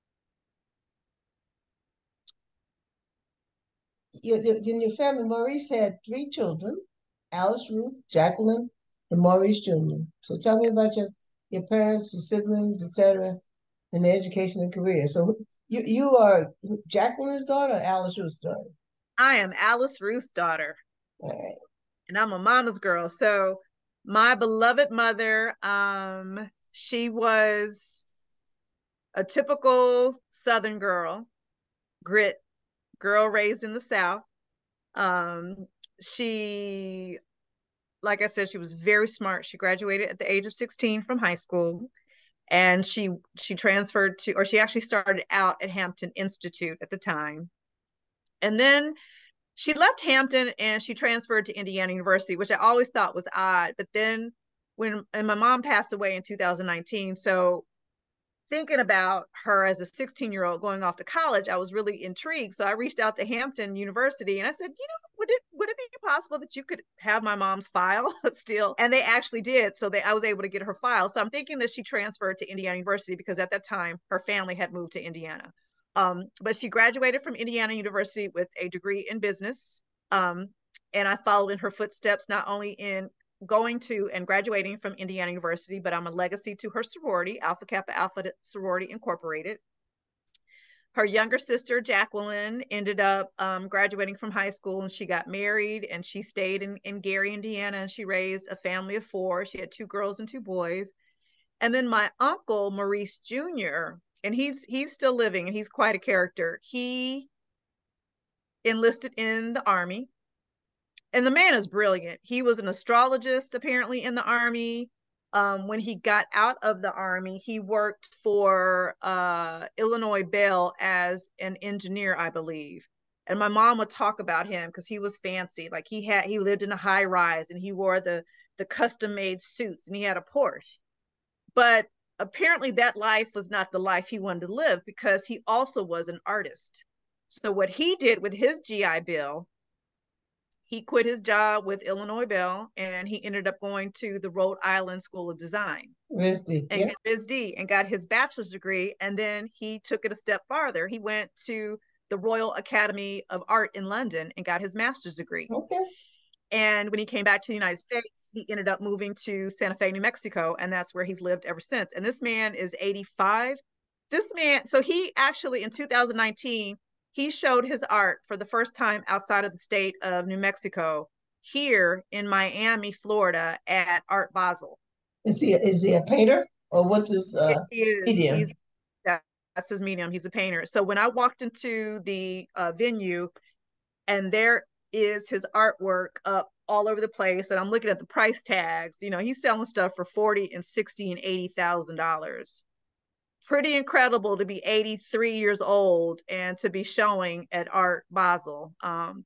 A: your, your in your family, Maurice had three children: Alice, Ruth, Jacqueline, and Maurice Junior So tell me about your your parents, your siblings, et cetera, and their education and career. So you you are Jacqueline's daughter or Alice Ruth's daughter?
B: I am Alice Ruth's daughter,
A: All right.
B: and I'm a mama's girl. So my beloved mother, um, she was a typical Southern girl, grit, girl raised in the South. Um, she, like I said, she was very smart. She graduated at the age of sixteen from high school, and she she transferred to, or she actually started out at Hampton Institute at the time. And then she left Hampton and she transferred to Indiana University, which I always thought was odd. But then when, and my mom passed away in two thousand nineteen. So thinking about her as a sixteen year old going off to college, I was really intrigued. So I reached out to Hampton University and I said, you know, would it would it be possible that you could have my mom's file still? And they actually did. So they I was able to get her file. So I'm thinking that she transferred to Indiana University because at that time her family had moved to Indiana. Um, but she graduated from Indiana University with a degree in business. Um, and I followed in her footsteps, not only in going to and graduating from Indiana University, but I'm a legacy to her sorority, Alpha Kappa Alpha Sorority Incorporated. Her younger sister, Jacqueline, ended up um, graduating from high school and she got married and she stayed in, in Gary, Indiana, and she raised a family of four. She had two girls and two boys. And then my uncle, Maurice Junior, and he's he's still living and he's quite a character. He enlisted in the Army. And the man is brilliant. He was an astrologist apparently in the Army. Um, when he got out of the Army, he worked for uh, Illinois Bell as an engineer, I believe. And my mom would talk about him because he was fancy. Like he had, he lived in a high rise and he wore the the custom made suits and he had a Porsche. But apparently that life was not the life he wanted to live because he also was an artist. So what he did with his G I Bill, he quit his job with Illinois Bell and he ended up going to the Rhode Island School of Design
A: R I S D,
B: and
A: yeah.
B: got R I S D and got his bachelor's degree. And then he took it a step farther. He went to the Royal Academy of Art in London and got his master's degree.
A: Okay.
B: And when he came back to the United States, he ended up moving to Santa Fe, New Mexico, and that's where he's lived ever since. And this man is eighty-five. This man, so he actually in two thousand nineteen, he showed his art for the first time outside of the state of New Mexico here in Miami, Florida at Art Basel.
A: Is he is he a painter or what's his uh,
B: he is,
A: medium?
B: He's that's his medium. He's a painter. So when I walked into the uh, venue, and there is his artwork up all over the place, and I'm looking at the price tags. You know, he's selling stuff for forty and sixty and eighty thousand dollars. Pretty incredible to be eighty-three years old and to be showing at Art Basel. Um,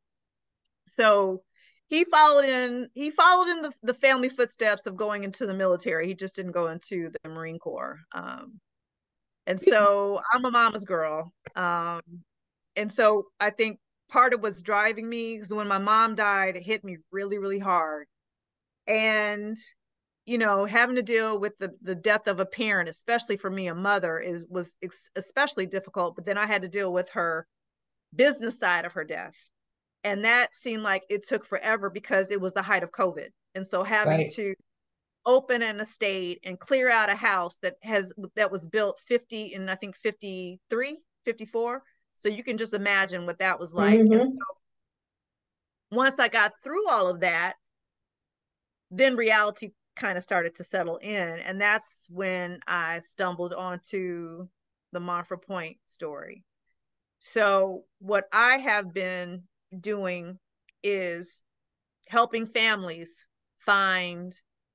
B: so he followed in he followed in the, the family footsteps of going into the military. He just didn't go into the Marine Corps. Um, and so I'm a mama's girl. Um, and so I think part of what's driving me is when my mom died, it hit me really, really hard. And you know, having to deal with the the death of a parent, especially for me, a mother, is was especially difficult. But then I had to deal with her business side of her death, and that seemed like it took forever because it was the height of COVID, and so having
A: Right.
B: to open an estate and clear out a house that has that was built fifty and I think fifty-three, fifty-four. So you can just imagine what that was like. And
A: Mm-hmm.
B: so once I got through all of that, then reality kind of started to settle in. And that's when I stumbled onto the Montford Point story. So what I have been doing is helping families find,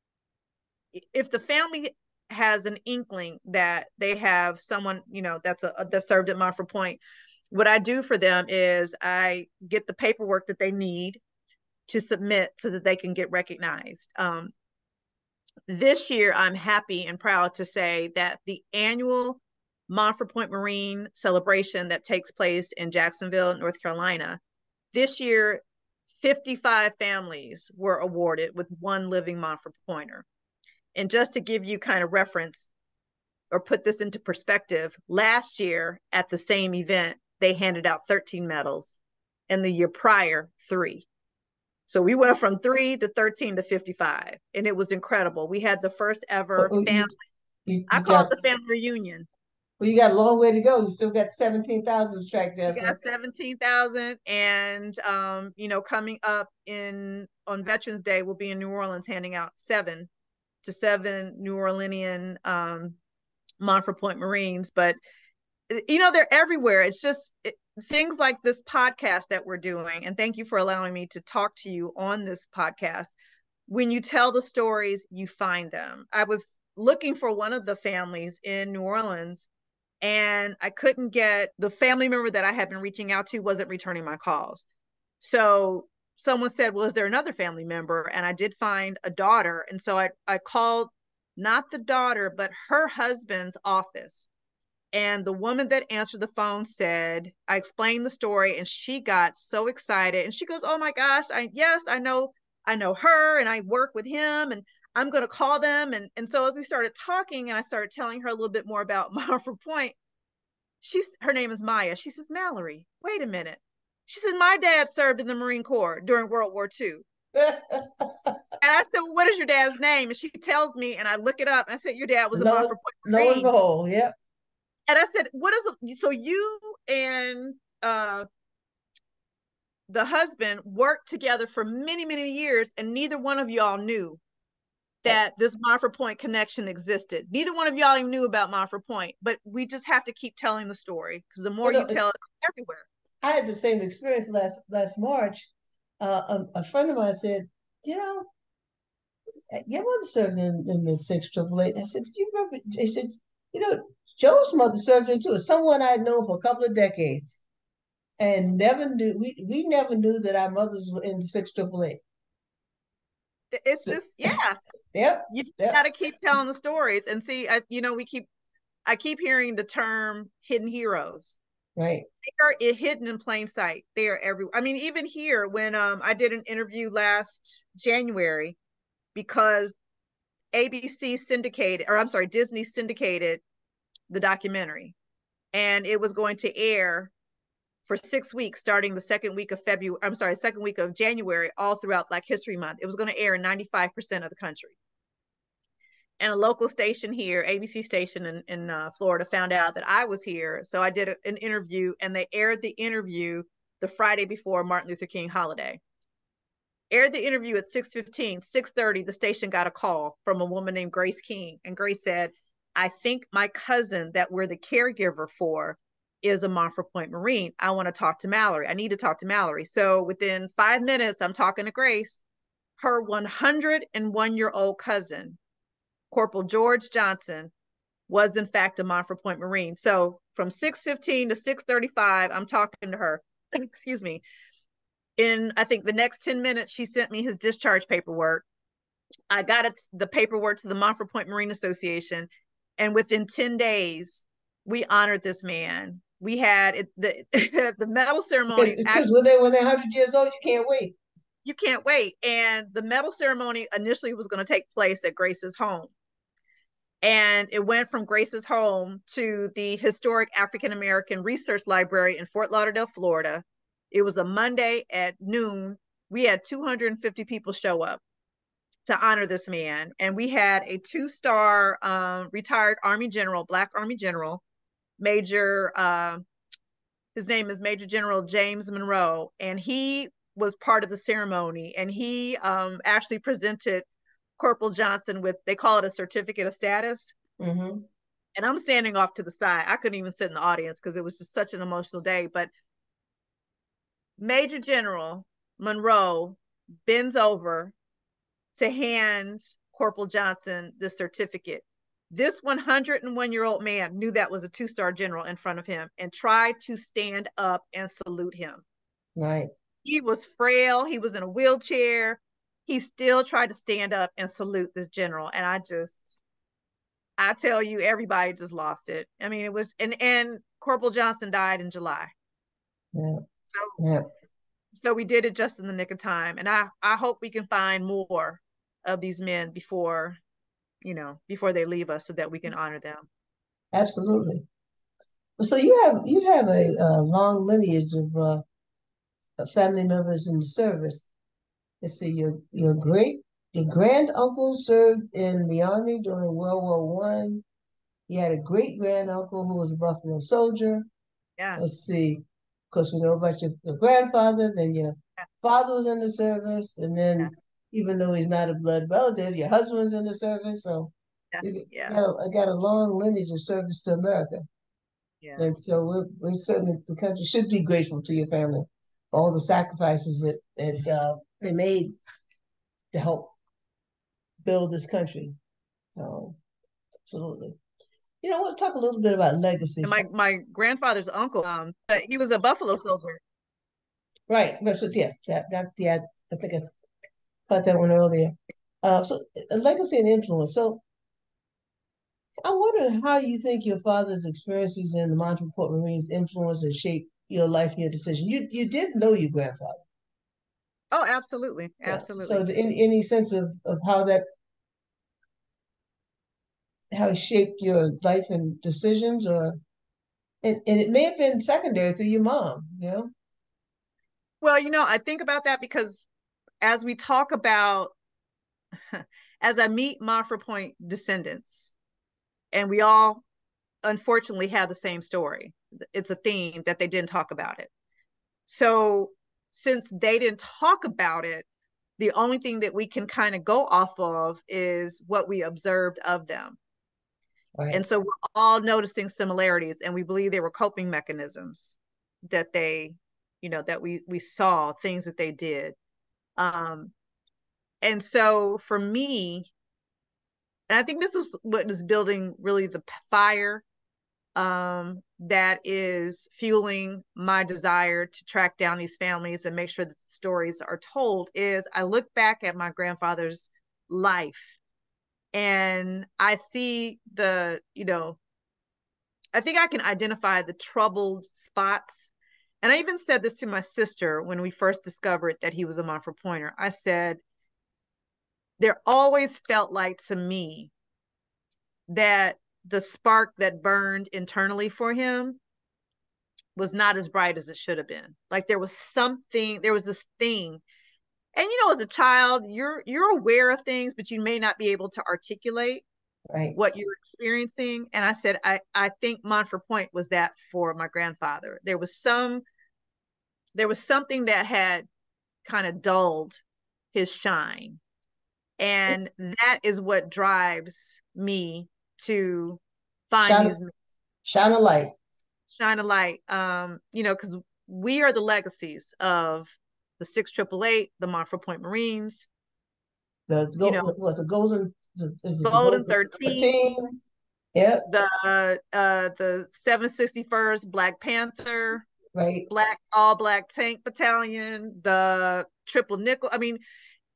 B: if the family has an inkling that they have someone, you know, that's a that served at Montford Point, what I do for them is I get the paperwork that they need to submit so that they can get recognized. Um, this year, I'm happy and proud to say that the annual Montford Point Marine celebration that takes place in Jacksonville, North Carolina, this year, fifty-five families were awarded with one living Montford Pointer. And just to give you kind of reference or put this into perspective, last year at the same event, they handed out thirteen medals, and the year prior, three. So we went from three to thirteen to fifty-five, and it was incredible. We had the first ever
A: Oh, you,
B: family.
A: you,
B: I
A: you
B: call it
A: got
B: the family reunion.
A: well, you got a long way to go. You still got seventeen thousand to track
B: We
A: down. So
B: got seventeen thousand, and um, you know, coming up in on Veterans Day, we'll be in New Orleans handing out seven to seven New Orleanian um, Montford Point Marines. But you know, they're everywhere. It's just it, things like this podcast that we're doing, and thank you for allowing me to talk to you on this podcast. When you tell the stories, you find them. I was looking for one of the families in New Orleans, and I couldn't get the family member that I had been reaching out to wasn't returning my calls. So someone said, well, is there another family member? And I did find a daughter. And so I, I called not the daughter, but her husband's office. And the woman that answered the phone said, I explained the story, and she got so excited. And she goes, oh my gosh, I yes, I know, I know her, and I work with him, and I'm gonna call them. And, and so as we started talking and I started telling her a little bit more about Montford Point, she's her name is Maya. She says, Mallory, wait a minute. She said, my dad served in the Marine Corps during World War Two. And I said, well, what is your dad's name? And she tells me, and I look it up, and I said, your dad was a Montford Point
A: Lo and
B: Marine.
A: behold, yep.
B: And I said, what is it? So you and uh, the husband worked together for many, many years, and neither one of y'all knew that this Montford Point connection existed. Neither one of y'all even knew about Montford Point, but we just have to keep telling the story, because the more well, you no, tell it, it's everywhere.
A: I had the same experience last last March. Uh, a, a friend of mine said, you know, your mother served in, in the six triple eight. I said, do you remember? They said, you know, Joe's mother served in too. Someone I'd known for a couple of decades, and never knew. We we never knew that our mothers were in the six triple eight.
B: It's so, just yeah.
A: Yep.
B: You just
A: yep.
B: got to keep telling the stories and see. I, you know, we keep. I keep hearing the term hidden heroes.
A: Right.
B: They are hidden in plain sight. They are everywhere. I mean, even here, when um, I did an interview last January, because A B C syndicated, or I'm sorry, Disney syndicated the documentary, and it was going to air for six weeks, starting the second week of February. I'm sorry, second week of January, all throughout Black History Month. It was going to air in ninety-five percent of the country. And a local station here, A B C station in, in uh, Florida, found out that I was here. So I did a, an interview, and they aired the interview the Friday before Martin Luther King holiday. Aired the interview at six fifteen, six thirty, the station got a call from a woman named Grace King. And Grace said, I think my cousin that we're the caregiver for is a Montford Point Marine. I want to talk to Mallory. I need to talk to Mallory. So within five minutes, I'm talking to Grace. Her one hundred one year old cousin, Corporal George Johnson, was in fact a Montford Point Marine. So from six fifteen to six thirty-five, I'm talking to her. Excuse me. In, I think, the next ten minutes, she sent me his discharge paperwork. I got it, the paperwork to the Montford Point Marine Association. And within ten days, we honored this man. We had it, the, the medal ceremony.
A: Because when, they, when they're one hundred years old, you can't wait.
B: You can't wait. And the medal ceremony initially was going to take place at Grace's home. And it went from Grace's home to the historic African American Research Library in Fort Lauderdale, Florida. It was a Monday at noon. We had two hundred fifty people show up to honor this man. And we had a two-star um, retired Army general, Black Army general, Major, uh, his name is Major General James Monroe. And he was part of the ceremony. And he um, actually presented Corporal Johnson with, they call it a certificate of status.
A: Mm-hmm.
B: And I'm standing off to the side. I couldn't even sit in the audience because it was just such an emotional day. But Major General Monroe bends over to hand Corporal Johnson the certificate. This one hundred one year old man knew that was a two-star general in front of him and tried to stand up and salute him.
A: Right.
B: He was frail. He was in a wheelchair. He still tried to stand up and salute this general. And I just, I tell you, everybody just lost it. I mean, it was, and, and Corporal Johnson died in July.
A: Yeah.
B: So,
A: yeah.
B: so we did it just in the nick of time. And I, I hope we can find more of these men before, you know, before they leave us so that we can honor them.
A: Absolutely. So you have, you have a, a long lineage of uh, family members in the service. Let's see, your your great your grand uncle served in the army during World War One. He had a great grand uncle who was a Buffalo soldier.
B: Yeah.
A: Let's see, of course we know about your, your grandfather. Then your yeah. father was in the service, and then yeah. even though he's not a blood relative, your husband's in the service. So
B: yeah.
A: you,
B: yeah.
A: you know, I got a long lineage of service to America.
B: Yeah.
A: And so we're, we're certainly, the country should be grateful to your family for all the sacrifices that, that uh, they made to help build this country. So, absolutely. You know, I want to talk a little bit about
B: And
A: legacies.
B: my my grandfather's uncle, um, he was a Buffalo soldier.
A: Right. Right, so, yeah, that, that, yeah, I think I caught that one earlier. Uh, so, a legacy and influence. So, I wonder how you think your father's experiences in the Montreal Marines influenced and shaped your life and your decision. You you did know your grandfather.
B: Oh, absolutely,
A: Yeah. So
B: absolutely.
A: the, any any sense of, of how that how it shaped your life and decisions, or and, and it may have been secondary through your mom, you know?
B: Well, you know, I think about that because as we talk about, as I meet Montfort Point descendants, and we all unfortunately have the same story. It's a theme that they didn't talk about it. So since they didn't talk about it, the only thing that we can kind of go off of is what we observed of them.
A: Right.
B: And so we're all noticing similarities, and we believe they were coping mechanisms that they, you know, that we we saw things that they did. Um, and so for me, and I think this is what is building really the fire um, that is fueling my desire to track down these families and make sure that the stories are told, is I look back at my grandfather's life and I see the, you know, I think I can identify the troubled spots. And I even said this to my sister when we first discovered that he was a Montfort Pointer. I said, there always felt like to me that the spark that burned internally for him was not as bright as it should have been. Like there was something, there was this thing. And you know, as a child, you're you're aware of things, but you may not be able to articulate
A: Right.
B: what you're experiencing. And I said, I, I think Montfort Point was that for my grandfather. There was some, there was something that had kind of dulled his shine. And that is what drives me to find
A: Shine
B: these,
A: shine a light.
B: shine a light. Um, you know, because we are the legacies of the six triple eight, the Montfort Point Marines,
A: The
B: you know,
A: go what the golden the, is it the
B: Golden
A: golden
B: thirteen,
A: thirteen? Yep.
B: the uh, uh the seven sixty-first Black Panther,
A: Right.
B: Black All Black Tank Battalion, the Triple Nickel. I mean,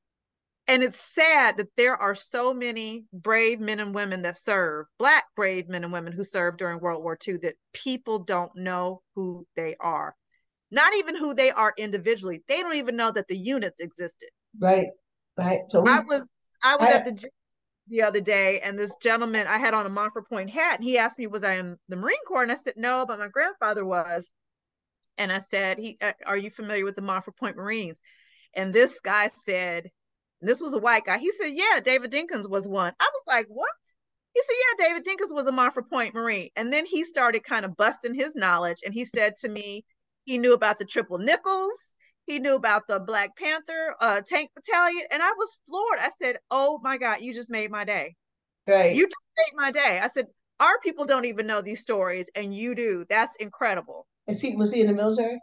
B: and it's sad that there are so many brave men and women that serve, Black brave men and women who served during World War Two, that people don't know who they are. Not even who they are individually. They don't even know that the units existed.
A: Right. Right. So
B: I
A: we
B: was I was
A: I
B: at the gym the other day, and this gentleman, I had on a Montfort Point hat, and he asked me, was I in the Marine Corps? And I said, no, but my grandfather was. And I said, he, uh, are you familiar with the Montfort Point Marines? And this guy said, and this was a white guy. He said, yeah, David Dinkins was one. I was like, what? He said, yeah, David Dinkins was a Montfort Point Marine. And then he started kind of busting his knowledge. And he said to me, he knew about the Triple Nickels. He knew about the Black Panther uh, Tank Battalion. And I was floored. I said, oh my God, you just made my day.
A: right.
B: You just made my day. I said, our people don't even know these stories, and you do. That's incredible.
A: Is he was he in the military?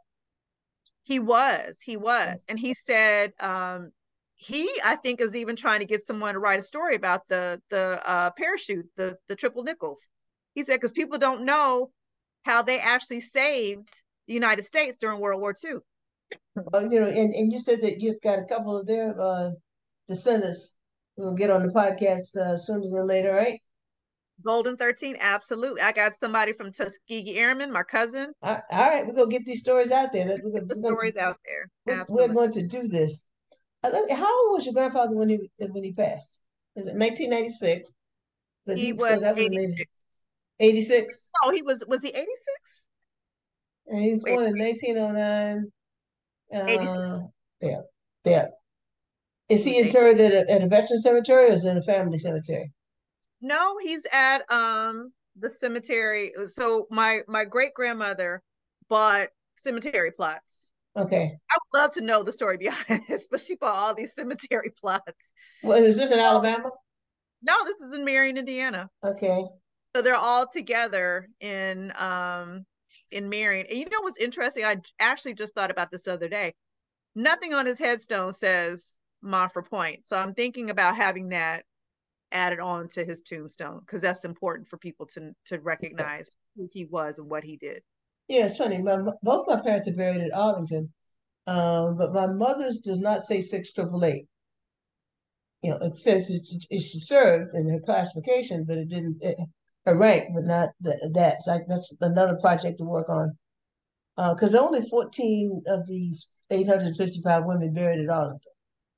B: He was, he was. And he said, um, he, I think, is even trying to get someone to write a story about the the uh, parachute, the the triple nickels. He said, because people don't know how they actually saved the United States during World War Two.
A: Uh, you know, and, and you said that you've got a couple of their uh, descendants who will get on the podcast uh, sooner than later, right?
B: Golden thirteen, absolutely. I got somebody from Tuskegee Airmen, my cousin.
A: All all right, we're gonna get these stories out there. We're
B: Get
A: gonna,
B: the
A: we're gonna,
B: stories out there.
A: we're, we're
B: Absolutely.
A: going to do this. Uh, let me- How old was your grandfather when he when he passed? Was it nineteen ninety-six? But
B: He
A: he
B: was
A: so that would have made
B: eighty-six.
A: eighty-six,
B: Oh, he was, was he eighty-six?
A: and he was
B: Wait,
A: born in nineteen oh nine.
B: eighty-six.
A: Uh, there, there. Is
B: He
A: he
B: was eighty.
A: interred at a, at a veteran cemetery or is it in a family cemetery?
B: No, he's at um the cemetery. So my my great grandmother bought cemetery plots.
A: Okay.
B: I would love to know the story behind this, but she bought all these cemetery plots.
A: Well, is this in
B: So
A: Alabama?
B: no, this is in Marion, Indiana.
A: Okay.
B: So they're all together in um in Marion. And you know what's interesting? I actually just thought about this the other day. Nothing on his headstone says Montford Point. So I'm thinking about having that added on to his tombstone because that's important for people to to recognize who he was and what he did.
A: Yeah, it's funny. My both my parents are buried at Arlington, um, but my mother's does not say six triple eight. You know, it says it, she served in her classification, but it didn't it, her rank, but not the, that. So I, that's another project to work on. Because uh, there are only fourteen of these eight hundred fifty-five women buried at Arlington.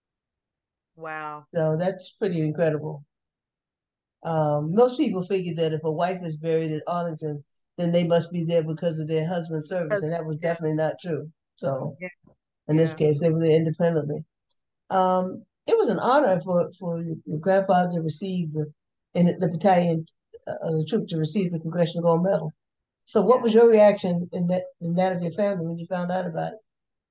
B: Wow.
A: So that's pretty incredible. Um, most people figure that if a wife is buried at Arlington, then they must be there because of their husband's service, and that was
B: Yeah.
A: definitely not true. So
B: Yeah.
A: in this
B: Yeah.
A: case, they were there independently. Um, it was an honor for for your grandfather to receive the in the battalion uh, the troop to receive the Congressional Gold Medal. So, what
B: Yeah.
A: was your reaction in that in that of your family when you found out about it?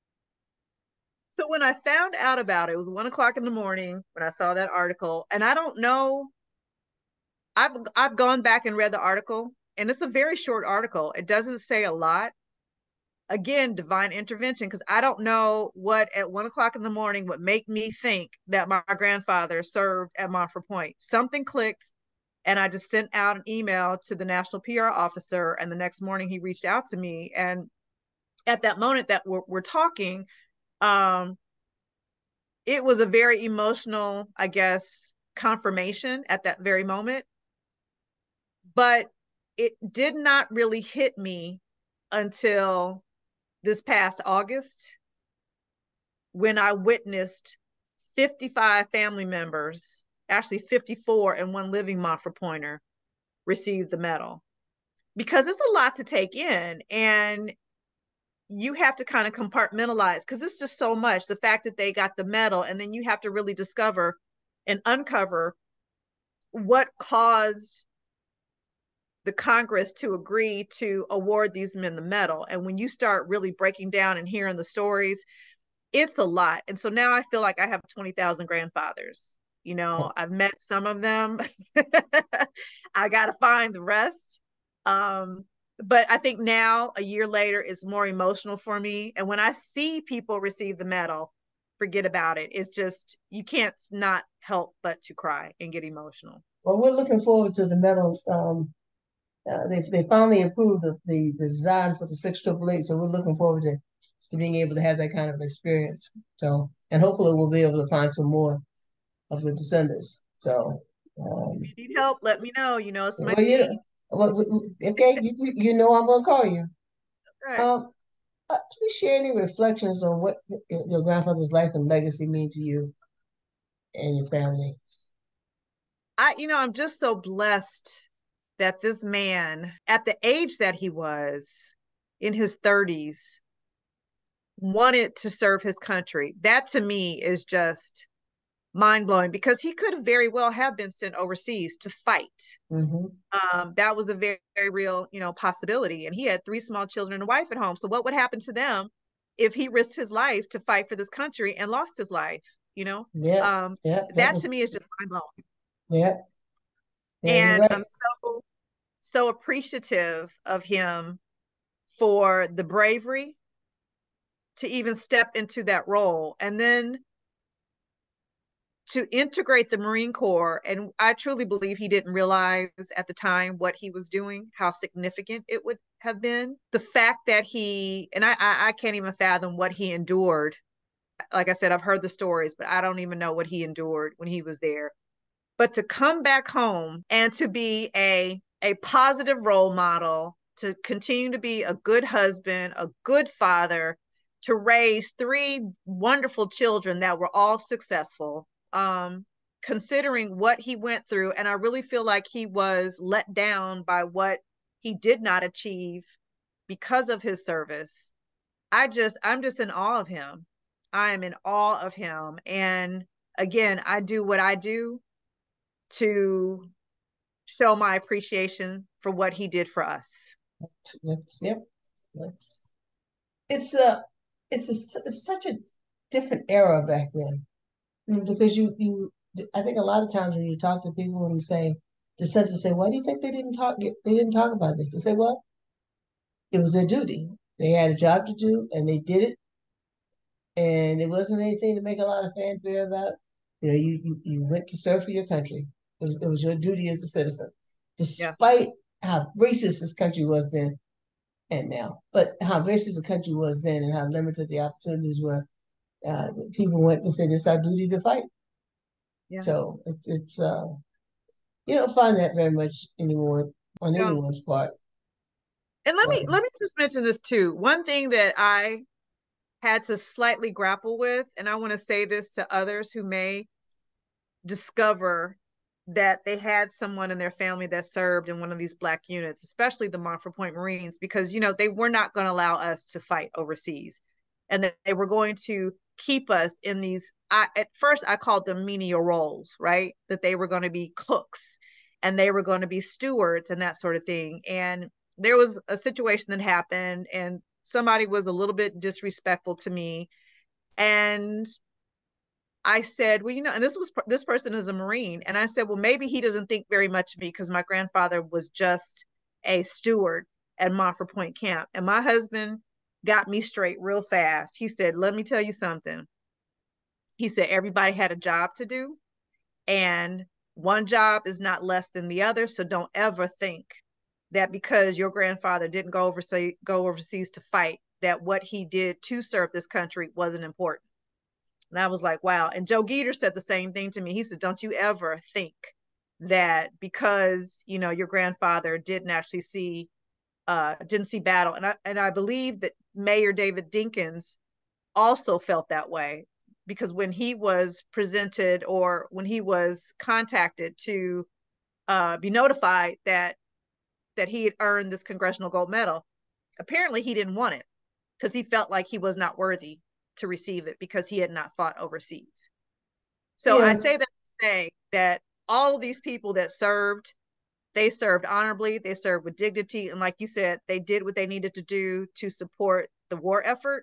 B: So when I found out about it, it was one o'clock in the morning when I saw that article, and I don't know. I've I've gone back and read the article, and it's a very short article. It doesn't say a lot. Again, divine intervention, because I don't know what at one o'clock in the morning would make me think that my grandfather served at Montford Point. Something clicked, and I just sent out an email to the national P R officer, and the next morning he reached out to me. And at that moment that we're, we're talking, um, it was a very emotional, I guess, confirmation at that very moment. But it did not really hit me until this past August when I witnessed fifty-five family members, actually fifty-four and one living Montford Pointer, receive the medal. Because it's a lot to take in. And you have to kind of compartmentalize because it's just so much. The fact that they got the medal, and then you have to really discover and uncover what caused the Congress to agree to award these men the medal. And when you start really breaking down and hearing the stories, it's a lot. And so now I feel like I have twenty thousand grandfathers. You know, I've met some of them. I got to find the rest. Um, but I think now, a year later, it's more emotional for me. And when I see people receive the medal, forget about it. It's just, you can't not help but to cry and get emotional.
A: Well, we're looking forward to the medal. Um, uh, they they finally approved the, the, the design for the six triple eight, so we're looking forward to, to being able to have that kind of experience. So, and hopefully, we'll be able to find some more of the descendants. So, um,
B: If you need help, let me know. You know, it's my
A: well, you know,
B: team.
A: well, okay, you you know I'm gonna call you.
B: Right.
A: Um, uh, please share any reflections on what your grandfather's life and legacy mean to you and your family.
B: I, you know, I'm just so blessed that this man, at the age that he was, in his thirties, wanted to serve his country. That to me is just mind blowing because he could very well have been sent overseas to fight.
A: Mm-hmm.
B: Um, that was a very, very real, you know, possibility. And he had three small children and a wife at home. So what would happen to them if he risked his life to fight for this country and lost his life? You know,
A: Yeah,
B: um,
A: yeah, that
B: that to me
A: was
B: is just mind blowing.
A: yeah, yeah. You're
B: And
A: right.
B: I'm so so appreciative of him for the bravery to even step into that role and then to integrate the Marine Corps. And I truly believe he didn't realize at the time what he was doing, how significant it would have been. The fact that he, and I, I, I can't even fathom what he endured. Like I said, I've heard the stories, but I don't even know what he endured when he was there. But to come back home and to be a a positive role model, to continue to be a good husband, a good father, to raise three wonderful children that were all successful, um, considering what he went through. And I really feel like he was let down by what he did not achieve because of his service. I just, I'm just in awe of him. I am in awe of him. And again, I do what I do to show my appreciation for what he did for us.
A: That's, yep. That's it's a it's a it's such a different era back then. I mean, because you you I think a lot of times when you talk to people and you say the center said, "Why do you think they didn't talk? They didn't talk about this?" I said, "Well, it was their duty. They had a job to do, and they did it. And it wasn't anything to make a lot of fanfare about. You know, you you, you went to serve for your country. It was, it was your duty as a citizen,
B: Yeah.
A: despite how racist this country was then and now. But how racist the country was then, and how limited the opportunities were. Uh, people went and said, "It's our duty to fight."
B: Yeah.
A: So it's it's uh, you don't find that very much anymore on
B: No.
A: anyone's part.
B: And let me
A: Um,
B: let me just mention this too. One thing that I had to slightly grapple with, and I want to say this to others who may discover that they had someone in their family that served in one of these black units, especially the Montford Point Marines, because you know they were not going to allow us to fight overseas, and that they were going to keep us in these. I, at first, I called them menial roles, right? That they were going to be cooks, and they were going to be stewards, and that sort of thing. And there was a situation that happened, and somebody was a little bit disrespectful to me, and I said, well, you know, and this was this person is a Marine, and I said, well, maybe he doesn't think very much of me because my grandfather was just a steward at Montford Point Camp, and my husband got me straight real fast. He said, let me tell you something. He said everybody had a job to do, and one job is not less than the other. So don't ever think that because your grandfather didn't go overseas go overseas to fight, that what he did to serve this country wasn't important. And I was like, wow. And Joe Geter said the same thing to me. He said, don't you ever think that because, you know, your grandfather didn't actually see, uh, didn't see battle. And I, and I believe that Mayor David Dinkins also felt that way because when he was presented or when he was contacted to uh, be notified that, that he had earned this Congressional Gold Medal, apparently he didn't want it because he felt like he was not worthy to receive it because he had not fought overseas. So I
A: yes,
B: say that to say that all of these people that served, they served honorably, they served with dignity, and like you said, they did what they needed to do to support the war effort,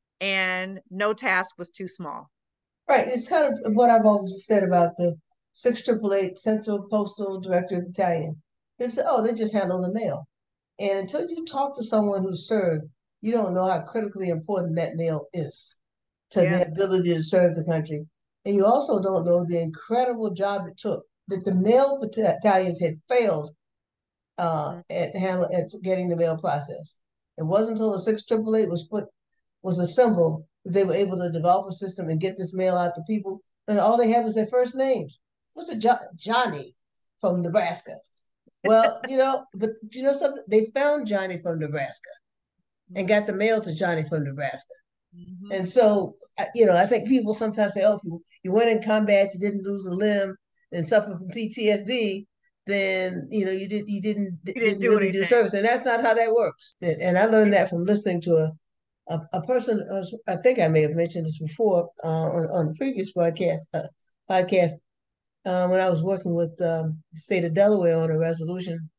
B: and no task was too small.
A: right. It's kind of what I've always said about the six triple eight Central Postal Director Battalion. They say, "Oh, they just handle the mail." And until you talk to someone who served, you don't know how critically important that mail is to
B: Yeah.
A: their ability to serve the country. And you also don't know the incredible job it took that the mail battalions had failed uh,
B: Mm-hmm.
A: at handle at getting the mail process. It wasn't until the six triple eight was put was assembled that they were able to develop a system and get this mail out to people. And all they have is their first names. What's a jo- Johnny from Nebraska? Well, you know, but you know something? They found Johnny from Nebraska and got the mail to Johnny from Nebraska.
B: Mm-hmm.
A: And so, you know, I think people sometimes say, "Oh, if you, you went in combat, you didn't lose a limb, and suffer from P T S D, then you know you did you didn't
B: He didn't
A: didn't
B: do
A: really do
B: anything.
A: service." And that's not how that works. And I learned that from listening to a a, a person. I think I may have mentioned this before uh, on on a previous broadcast uh, podcast uh, when I was working with um, the state of Delaware on a resolution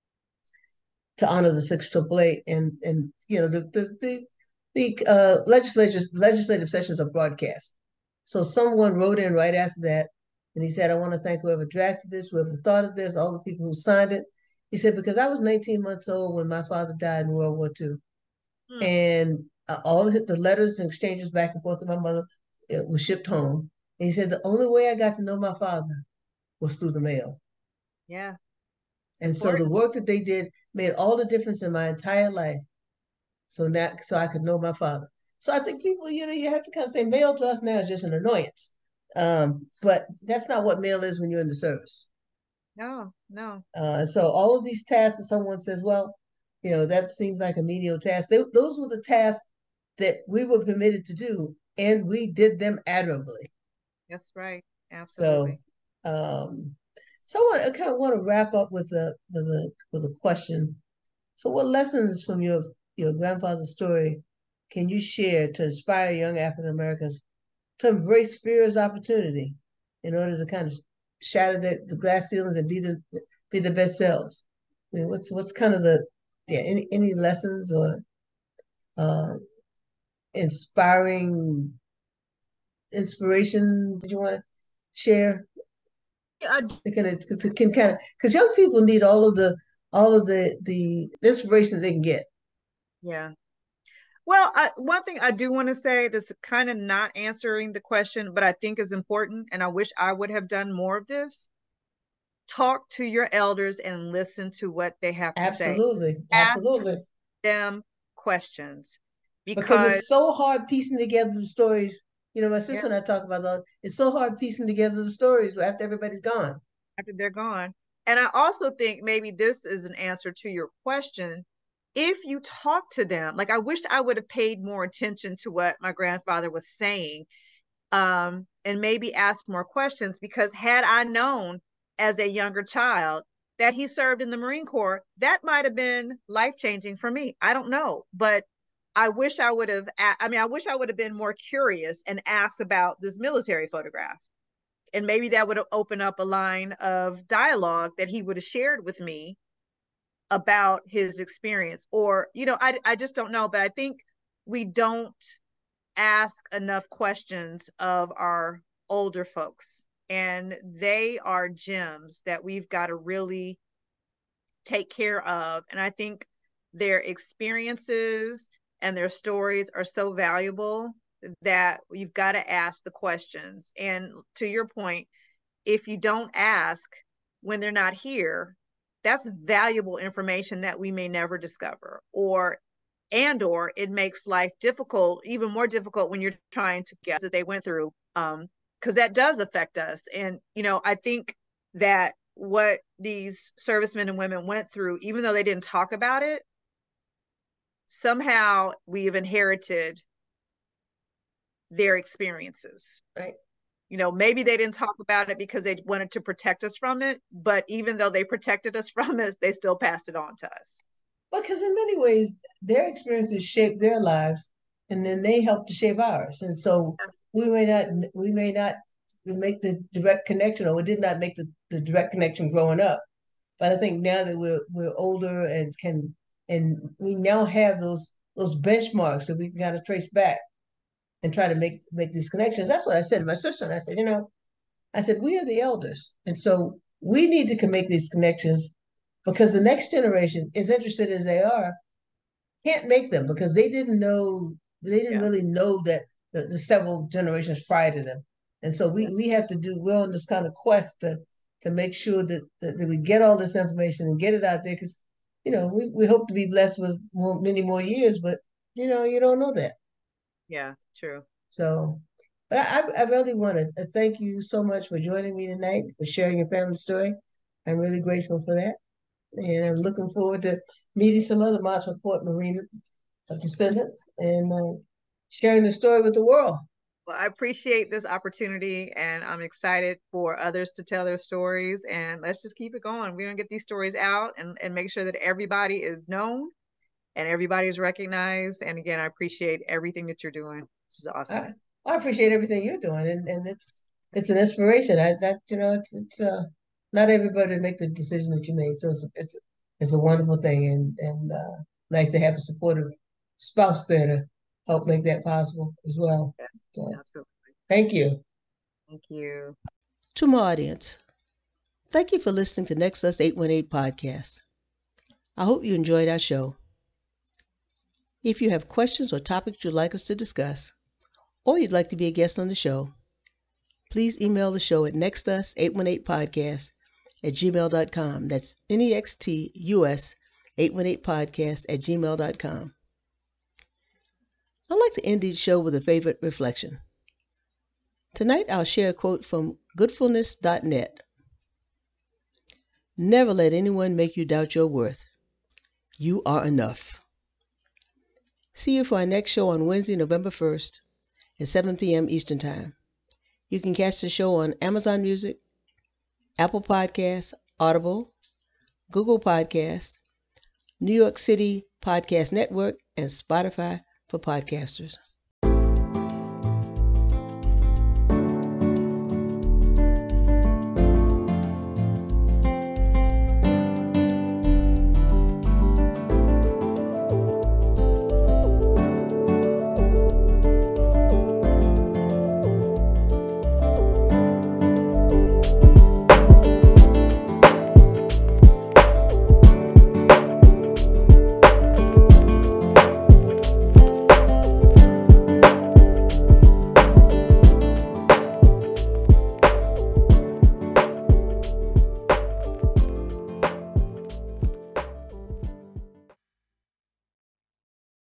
A: to honor the six triple eight, and and you know the the the, the uh, legislature legislative sessions are broadcast. So someone wrote in right after that, and he said, "I want to thank whoever drafted this, whoever thought of this, all the people who signed it." He said, "Because I was nineteen months old when my father died in World War Two,
B: Hmm.
A: and uh, all of the letters and exchanges back and forth to my mother it was shipped home." And he said, "The only way I got to know my father was through the mail."
B: Yeah, it's
A: And so the
B: important.
A: work that they did made all the difference in my entire life. So that so I could know my father. So I think people, you know, you have to kind of say mail to us now is just an annoyance. Um, but that's not what mail is when you're in the service.
B: No, no.
A: Uh, so all of these tasks that someone says, well, you know, that seems like a menial task. They, those were the tasks that we were permitted to do, and we did them admirably.
B: That's right.
A: So,
B: Absolutely.
A: um, so I, want, I kind of want to wrap up with a with a with a question. So, what lessons from your your grandfather's story can you share to inspire young African Americans to embrace fear as opportunity in order to kind of shatter the, the glass ceilings and be the be the best selves? I mean, what's what's kind of the yeah any any lessons or uh, inspiring inspiration that you want to share?
B: I,
A: They can, can kind of, because young people need all of the all of the the inspiration they can get.
B: yeah. Well, I, one thing I do want to say that's kind of not answering the question, but I think is important, and I wish I would have done more of this. Talk to your elders and listen to what they have to say.
A: Absolutely,
B: Ask
A: absolutely.
B: them questions
A: Because
B: because
A: it's so hard piecing together the stories. You know, my
B: yeah,
A: sister and I talk about that. It's so hard piecing together the stories after everybody's gone.
B: after they're gone. And I also think maybe this is an answer to your question. If you talk to them, like I wish I would have paid more attention to what my grandfather was saying, um, and maybe ask more questions, because had I known as a younger child that he served in the Marine Corps, that might have been life changing for me. I don't know, but I wish I would have. I mean, I wish I would have been more curious and asked about this military photograph, and maybe that would have opened up a line of dialogue that he would have shared with me about his experience. Or, you know, I I just don't know, but I think we don't ask enough questions of our older folks, and they are gems that we've got to really take care of. And I think their experiences and their stories are so valuable that you've got to ask the questions. And to your point, if you don't ask when they're not here, that's valuable information that we may never discover. Or and or it makes life difficult, even more difficult, when you're trying to guess that they went through, um because that does affect us. And you know, I think that what these servicemen and women went through, even though they didn't talk about it, somehow we've inherited their experiences.
A: Right.
B: You know, maybe they didn't talk about it because they wanted to protect us from it, but even though they protected us from it, they still passed it on to us.
A: Because in many ways, their experiences shape their lives, and then they help to shape ours. And so we may not, we may not make the direct connection, or we did not make the, the direct connection growing up. But I think now that we're we're older and can, and we now have those those benchmarks that we can kind of trace back and try to make make these connections. That's what I said to my sister. And I said, you know, I said, we are the elders. And so we need to make these connections, because the next generation, as interested as they are, can't make them, because they didn't know, they didn't
B: Yeah.
A: really know that the, the several generations prior to them. And so we, we have to do, we're on this kind of quest to, to make sure that, that, that we get all this information and get it out there, because, you know, we, we hope to be blessed with more, many more years, but, you know, you don't know that.
B: Yeah, true.
A: So, but I, I really want to thank you so much for joining me tonight, for sharing your family story. I'm really grateful for that. And I'm looking forward to meeting some other Marshallport Marine descendants and uh, sharing the story with the world.
B: Well, I appreciate this opportunity, and I'm excited for others to tell their stories. And let's just keep it going. We're going to get these stories out and, and make sure that everybody is known and everybody is recognized. And again, I appreciate everything that you're doing. This is awesome.
A: I, I appreciate everything you're doing, and, and it's it's an inspiration. I that you know it's it's uh, not everybody make the decision that you made, so it's it's it's a wonderful thing, and and uh, nice to have a supportive spouse there to help make that possible as well.
B: Yeah,
A: So,
B: absolutely.
A: thank you.
B: Thank you.
A: To my audience, thank you for listening to Nexus eight one eight podcast. I hope you enjoyed our show. If you have questions or topics you'd like us to discuss, or you'd like to be a guest on the show, please email the show at nextus eight one eight podcast at gmail dot com. That's N E X T U S eight one eight podcast at gmail dot com. I'd like to end each show with a favorite reflection. Tonight I'll share a quote from goodfulness dot net. Never let anyone make you doubt your worth. You are enough. See you for our next show on Wednesday, November first at seven p.m. Eastern Time. You can catch the show on Amazon Music, Apple Podcasts, Audible, Google Podcasts, New York City Podcast Network, and Spotify for podcasters.